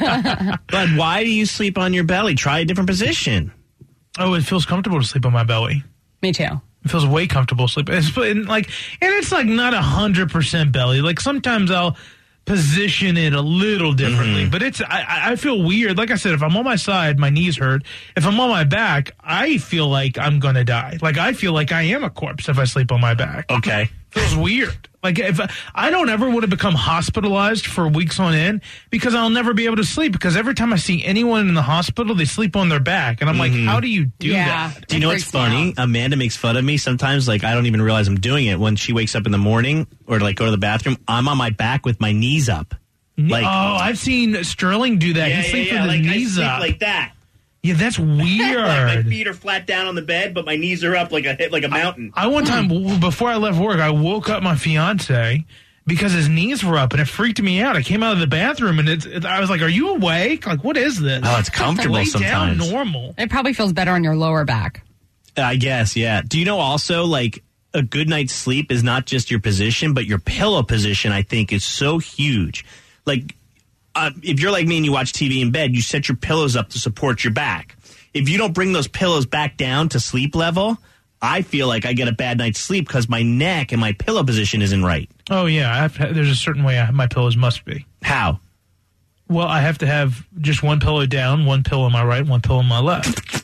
But why do you sleep on your belly? Try a different position. Oh, it feels comfortable to sleep on my belly. Me too. It feels way comfortable sleeping. It's like not 100% belly. Like sometimes I'll position it a little differently, but I feel weird. Like I said, if I'm on my side, my knees hurt. If I'm on my back, I feel like I'm gonna die. Like I feel like I am a corpse if I sleep on my back. Okay. Feels weird. Like if I don't ever want to become hospitalized for weeks on end because I'll never be able to sleep, because every time I see anyone in the hospital, they sleep on their back. And I'm like, how do you do that? Do you know what's funny? Amanda makes fun of me sometimes. Like, I don't even realize I'm doing it. When she wakes up in the morning or to, like, go to the bathroom, I'm on my back with my knees up. Like, I've seen Sterling do that. He sleeps with his knees up. Like that. Yeah, that's weird. Like my feet are flat down on the bed, but my knees are up like a mountain. I one time, before I left work, I woke up my fiance because his knees were up, and it freaked me out. I came out of the bathroom, and I was like, "Are you awake? Like, what is this?" Oh, it's comfortable Lay sometimes. down normal. It probably feels better on your lower back. I guess, yeah. Do you know also, like, a good night's sleep is not just your position, but your pillow position, I think, is so huge. Like, if you're like me and you watch TV in bed, you set your pillows up to support your back. If you don't bring those pillows back down to sleep level, I feel like I get a bad night's sleep because my neck and my pillow position isn't right. Oh, yeah. There's a certain way my pillows must be. How? Well, I have to have just one pillow down, one pillow on my right, one pillow on my left.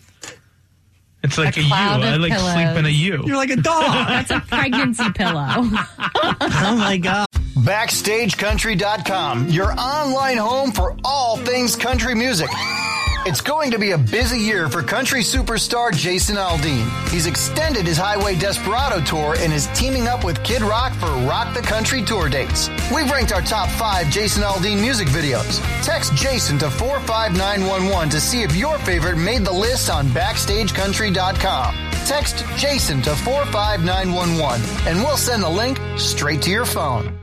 It's like a U. I like pillows. sleep in a U. You're like a dog. That's a pregnancy pillow. Oh, my God. BackstageCountry.com, your online home for all things country music. It's going to be a busy year for country superstar Jason Aldean. He's extended his Highway Desperado tour and is teaming up with Kid Rock for Rock the Country tour dates. We've ranked our top 5 Jason Aldean music videos. Text Jason to 45911 to see if your favorite made the list on BackstageCountry.com. Text Jason to 45911 and we'll send the link straight to your phone.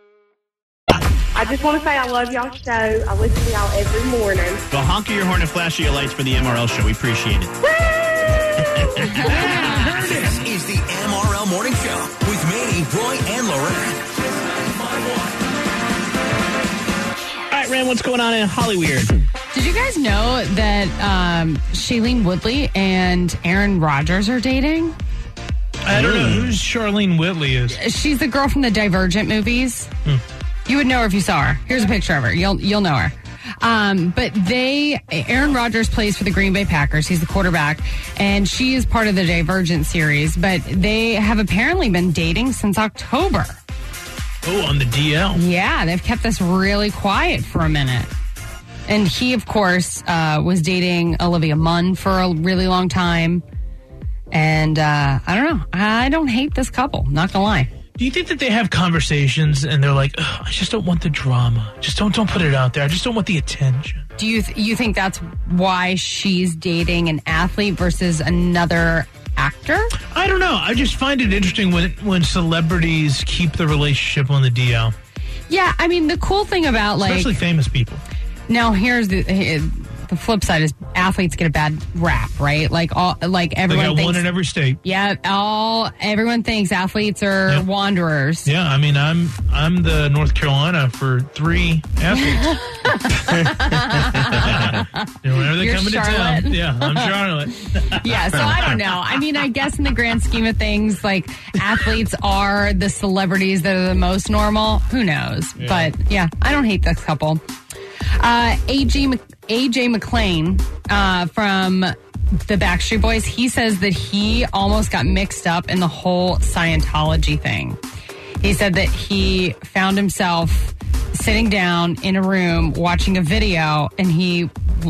I just want to say I love y'all's show. I listen to y'all every morning. Go honk your horn and flash your lights for the MRL show. We appreciate it. This is the MRL Morning Show with Manny, Roy, and Loren. All right, Ren, what's going on in Hollyweird? Did you guys know that Shailene Woodley and Aaron Rodgers are dating? I don't know who Charlene Whitley is. She's the girl from the Divergent movies. You would know her if you saw her. Here's a picture of her. You'll know her. But Aaron Rodgers plays for the Green Bay Packers. He's the quarterback, and she is part of the Divergent series. But they have apparently been dating since October. Oh, on the DL. Yeah, they've kept this really quiet for a minute. And he, of course, was dating Olivia Munn for a really long time. And I don't know. I don't hate this couple. Not gonna lie. Do you think that they have conversations and they're like, I just don't want the drama. Just don't put it out there. I just don't want the attention. Do you think that's why she's dating an athlete versus another actor? I don't know. I just find it interesting when celebrities keep the relationship on the DL. Yeah, I mean, the cool thing about, like... Especially famous people. Now, here's the flip side is athletes get a bad rap, right? Like everyone got thinks, one in every state. Yeah, everyone thinks athletes are wanderers. Yeah, I mean, I'm the North Carolina for 3 athletes. Whenever they come into town, yeah, I'm Charlotte. Yeah, so I don't know. I mean, I guess in the grand scheme of things, like athletes are the celebrities that are the most normal. Who knows? Yeah. But yeah, I don't hate this couple. AJ McLean from the Backstreet Boys, he says that he almost got mixed up in the whole Scientology thing. He said that he found himself sitting down in a room watching a video, and he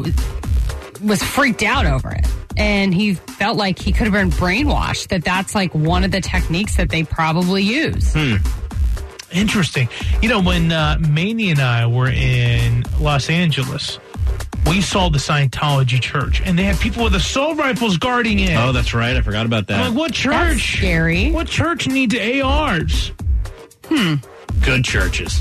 was freaked out over it. And he felt like he could have been brainwashed, that's like one of the techniques that they probably use. Interesting. You know, when Manny and I were in Los Angeles, we saw the Scientology church, and they had people with assault rifles guarding it. Oh, that's right. I forgot about that. I'm like, what church? That's scary. What church needs ARs? Good churches.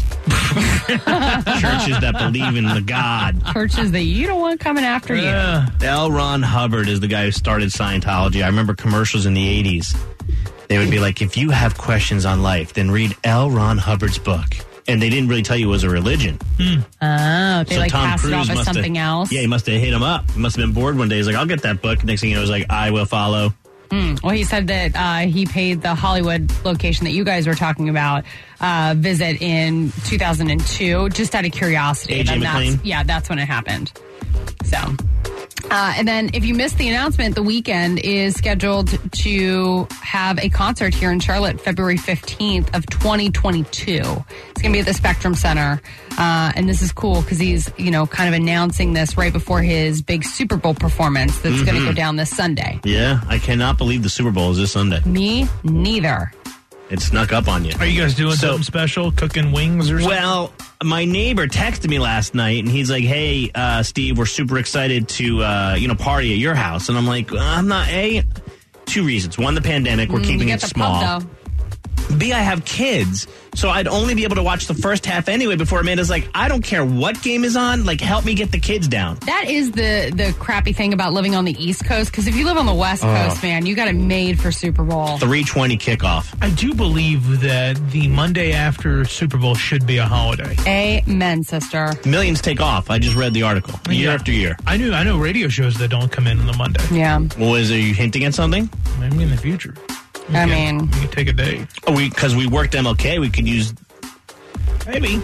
Churches that believe in the God. Churches that you don't want coming after you. L. Ron Hubbard is the guy who started Scientology. I remember commercials in the 80s. They would be like, if you have questions on life, then read L. Ron Hubbard's book. And they didn't really tell you it was a religion. Oh, they So Tom passed it off Cruise as something else? Yeah, he must have hit him up. He must have been bored one day. He's like, I'll get that book. Next thing you know, he's like, I will follow. Well, he said that he paid the Hollywood location that you guys were talking about visit in 2002, just out of curiosity. AJ McLean? Yeah, that's when it happened. So... and then if you missed the announcement, The Weeknd is scheduled to have a concert here in Charlotte February 15th of 2022. It's going to be at the Spectrum Center. And this is cool because he's, kind of announcing this right before his big Super Bowl performance that's going to go down this Sunday. Yeah, I cannot believe the Super Bowl is this Sunday. Me neither. It snuck up on you. Are you guys doing something special? Cooking wings or something? Well, my neighbor texted me last night, and he's like, hey, Steve, we're super excited to, party at your house. And I'm like, I'm not, two reasons. One, the pandemic. We're keeping it small. Pub, B, I have kids, so I'd only be able to watch the first half anyway before Amanda's like, I don't care what game is on, like, help me get the kids down. That is the crappy thing about living on the East Coast, because if you live on the West Coast, man, you got it made for Super Bowl. 3:20 kickoff. I do believe that the Monday after Super Bowl should be a holiday. Amen, sister. Millions take off. I just read the article. Year after year. I know radio shows that don't come in on the Monday. Yeah. Well, are you hinting at something? Maybe in the future. We can take a day. Because we worked MLK, we could use... Maybe.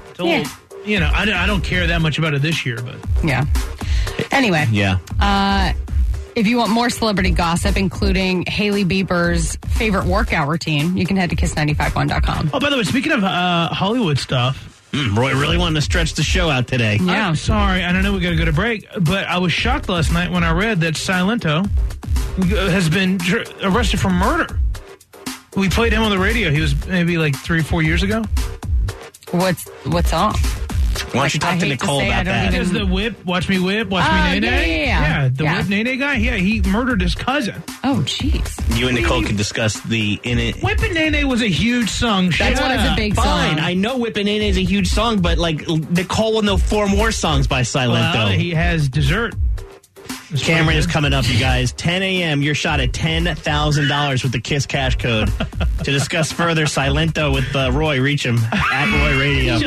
I don't care that much about it this year, but... Yeah. Anyway. Yeah. If you want more celebrity gossip, including Hailey Bieber's favorite workout routine, you can head to kiss951.com. Oh, by the way, speaking of Hollywood stuff... Roy really wanted to stretch the show out today. Yeah. I'm sorry, I don't know we got to go to break, but I was shocked last night when I read that Silento has been arrested for murder. We played him on the radio. He was maybe like 3 or 4 years ago. What's on? Why don't you talk to Nicole about that? Because the whip, watch me whip, watch me nay-nay. Yeah, the whip nay-nay guy. Yeah, he murdered his cousin. Oh, jeez. You and Nicole can discuss the... Whip and Nay-Nay was a huge song. That one is a big Fine, song. I know Whip and Nay-Nay is a huge song, but like Nicole will know 4 more songs by Silento. Well, he has dessert. Cameron is coming up, you guys. 10 a.m., your shot at $10,000 with the KISS cash code. To discuss further Silento with Roy, reach him at Roy Radio.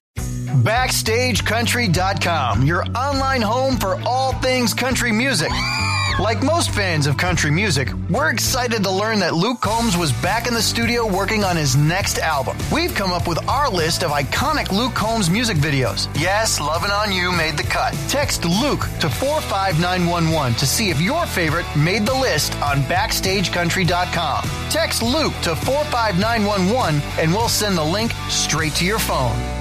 BackstageCountry.com, your online home for all things country music. Like most fans of country music, we're excited to learn that Luke Combs was back in the studio working on his next album. We've come up with our list of iconic Luke Combs music videos. Yes, Lovin' On You made the cut. Text Luke to 45911 to see if your favorite made the list on BackstageCountry.com. Text Luke to 45911 and we'll send the link straight to your phone.